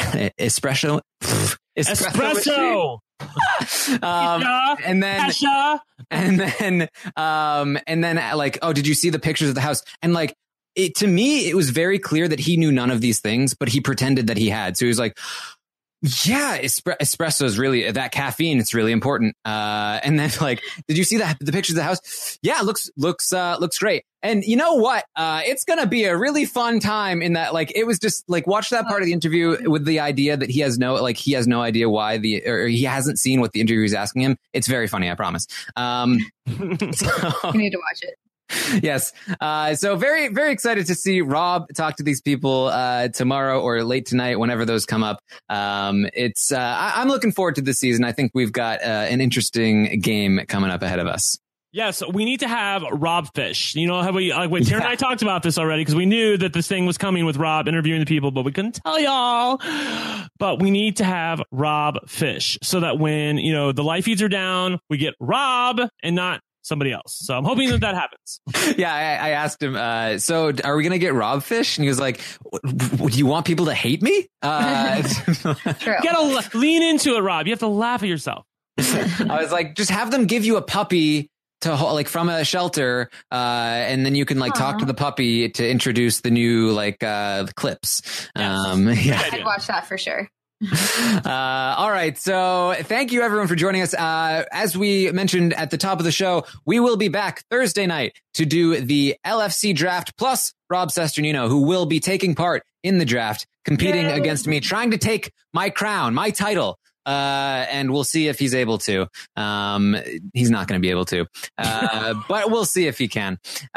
And then like, oh, did you see the pictures of the house? And like, to me, it was very clear that he knew none of these things, but he pretended that he had. So he was like, yeah, espresso is really, that caffeine, it's really important. And then like, did you see the pictures of the house? Yeah, looks great. And you know what? It's going to be a really fun time in that, like, it was just like, watch that part of the interview with the idea that he has no idea why or he hasn't seen what the interviewer is asking him. It's very funny, I promise. So, you need to watch it. Yes. So very, very excited to see Rob talk to these people tomorrow or late tonight, whenever those come up. I'm looking forward to this season. I think we've got an interesting game coming up ahead of us. Yes, we need to have Rob Fish. Have we? Tara and I talked about this already because we knew that this thing was coming with Rob interviewing the people, but we couldn't tell y'all. But we need to have Rob Fish so that when the live feeds are down, we get Rob and not somebody else. So I'm hoping that happens. Yeah, I asked him, so are we going to get Rob Fish? And he was like, do you want people to hate me? True. You got to lean into it, Rob. You have to laugh at yourself. I was like, just have them give you a puppy from a shelter, and then you can talk to the puppy to introduce the new clips. Yes. Yeah. I'd watch that for sure. All right. So thank you everyone for joining us. As we mentioned at the top of the show, we will be back Thursday night to do the LFC draft, plus Rob Cesternino, who will be taking part in the draft, competing against me, trying to take my crown, my title. And we'll see if he's able to. He's not going to be able to, but we'll see if he can.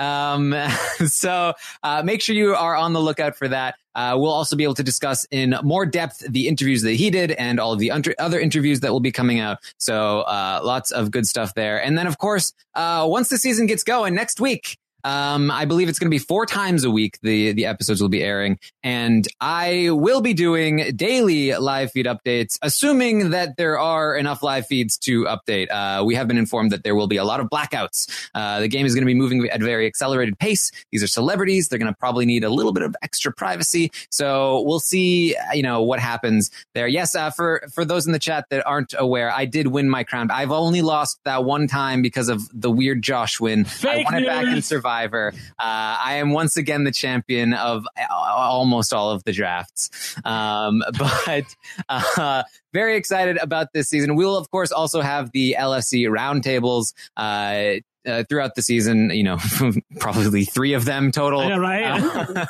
So make sure you are on the lookout for that. We'll also be able to discuss in more depth the interviews that he did and all of the other interviews that will be coming out. So lots of good stuff there. And then, of course, once the season gets going next week, I believe it's going to be 4 times a week. The episodes will be airing, and I will be doing daily live feed updates, assuming that there are enough live feeds to update. We have been informed that there will be a lot of blackouts. The game is going to be moving at a very accelerated pace. These are celebrities. They're going to probably need a little bit of extra privacy. So we'll see, what happens there. Yes. For those in the chat that aren't aware, I did win my crown. I've only lost that one time because of the weird Josh win. Fake I won it news. back in Survivor. I am once again the champion of almost all of the drafts. But very excited about this season. We'll, of course, also have the LFC roundtables throughout the season, probably 3 of them total. I know, right?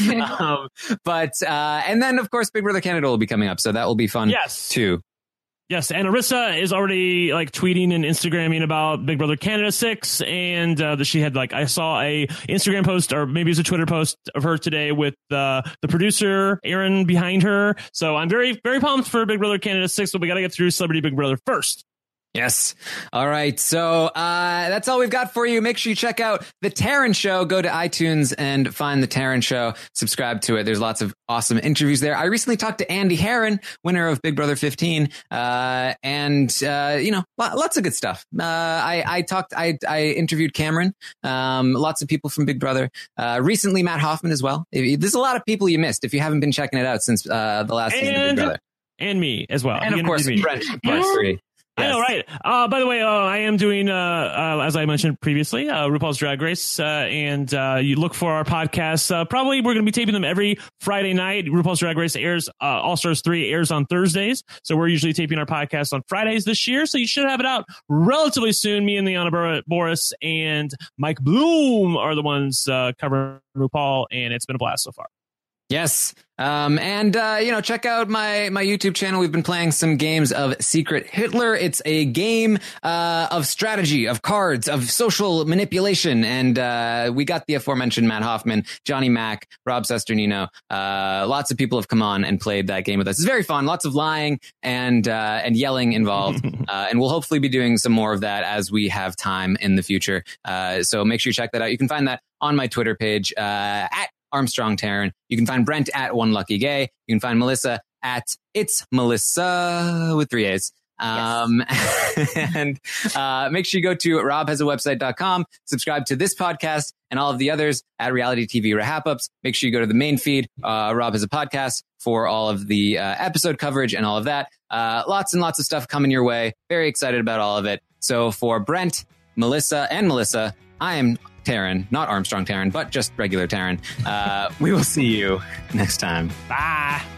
And then, of course, Big Brother Canada will be coming up. So that will be fun too. Yes, and Arissa is already tweeting and Instagramming about Big Brother Canada 6, and she had I saw a Instagram post, or maybe it was a Twitter post of her today with the producer Aaron behind her. So I'm very, very pumped for Big Brother Canada 6, but we got to get through Celebrity Big Brother first. Yes. All right. So that's all we've got for you. Make sure you check out The Taran Show. Go to iTunes and find The Taran Show. Subscribe to it. There's lots of awesome interviews there. I recently talked to Andy Herron, winner of Big Brother 15. And lots of good stuff. I interviewed Cameron, lots of people from Big Brother, recently Matt Hoffman as well. There's a lot of people you missed if you haven't been checking it out since the last season of Big Brother. And me as well. And of course, Brent, part 3. Yes. I know, right? By the way, I am doing, as I mentioned previously, RuPaul's Drag Race, and you look for our podcasts. Probably we're going to be taping them every Friday night. RuPaul's Drag Race airs, All Stars 3 airs on Thursdays, so we're usually taping our podcast on Fridays this year. So you should have it out relatively soon. Me and Liana Boris and Mike Bloom are the ones covering RuPaul, and it's been a blast so far. Yes. Check out my YouTube channel. We've been playing some games of Secret Hitler. It's a game of strategy, of cards, of social manipulation. And we got the aforementioned Matt Hoffman, Johnny Mac, Rob Sesternino. Lots of people have come on and played that game with us. It's very fun. Lots of lying and yelling involved. And we'll hopefully be doing some more of that as we have time in the future. So make sure you check that out. You can find that on my Twitter page at Armstrong Taryn. You can find Brent at One Lucky Gay. You can find Melissa at It's Melissa with 3 A's. And make sure you go to robhasawebsite.com, subscribe to this podcast and all of the others at Reality TV Wrap-Ups. Make sure you go to the main feed, Rob Has a Podcast, for all of the episode coverage and all of that. Lots and lots of stuff coming your way. Very excited about all of it. So for Brent, Melissa, I am Taryn, not Armstrong Taryn, but just regular Taryn. We will see you next time. Bye.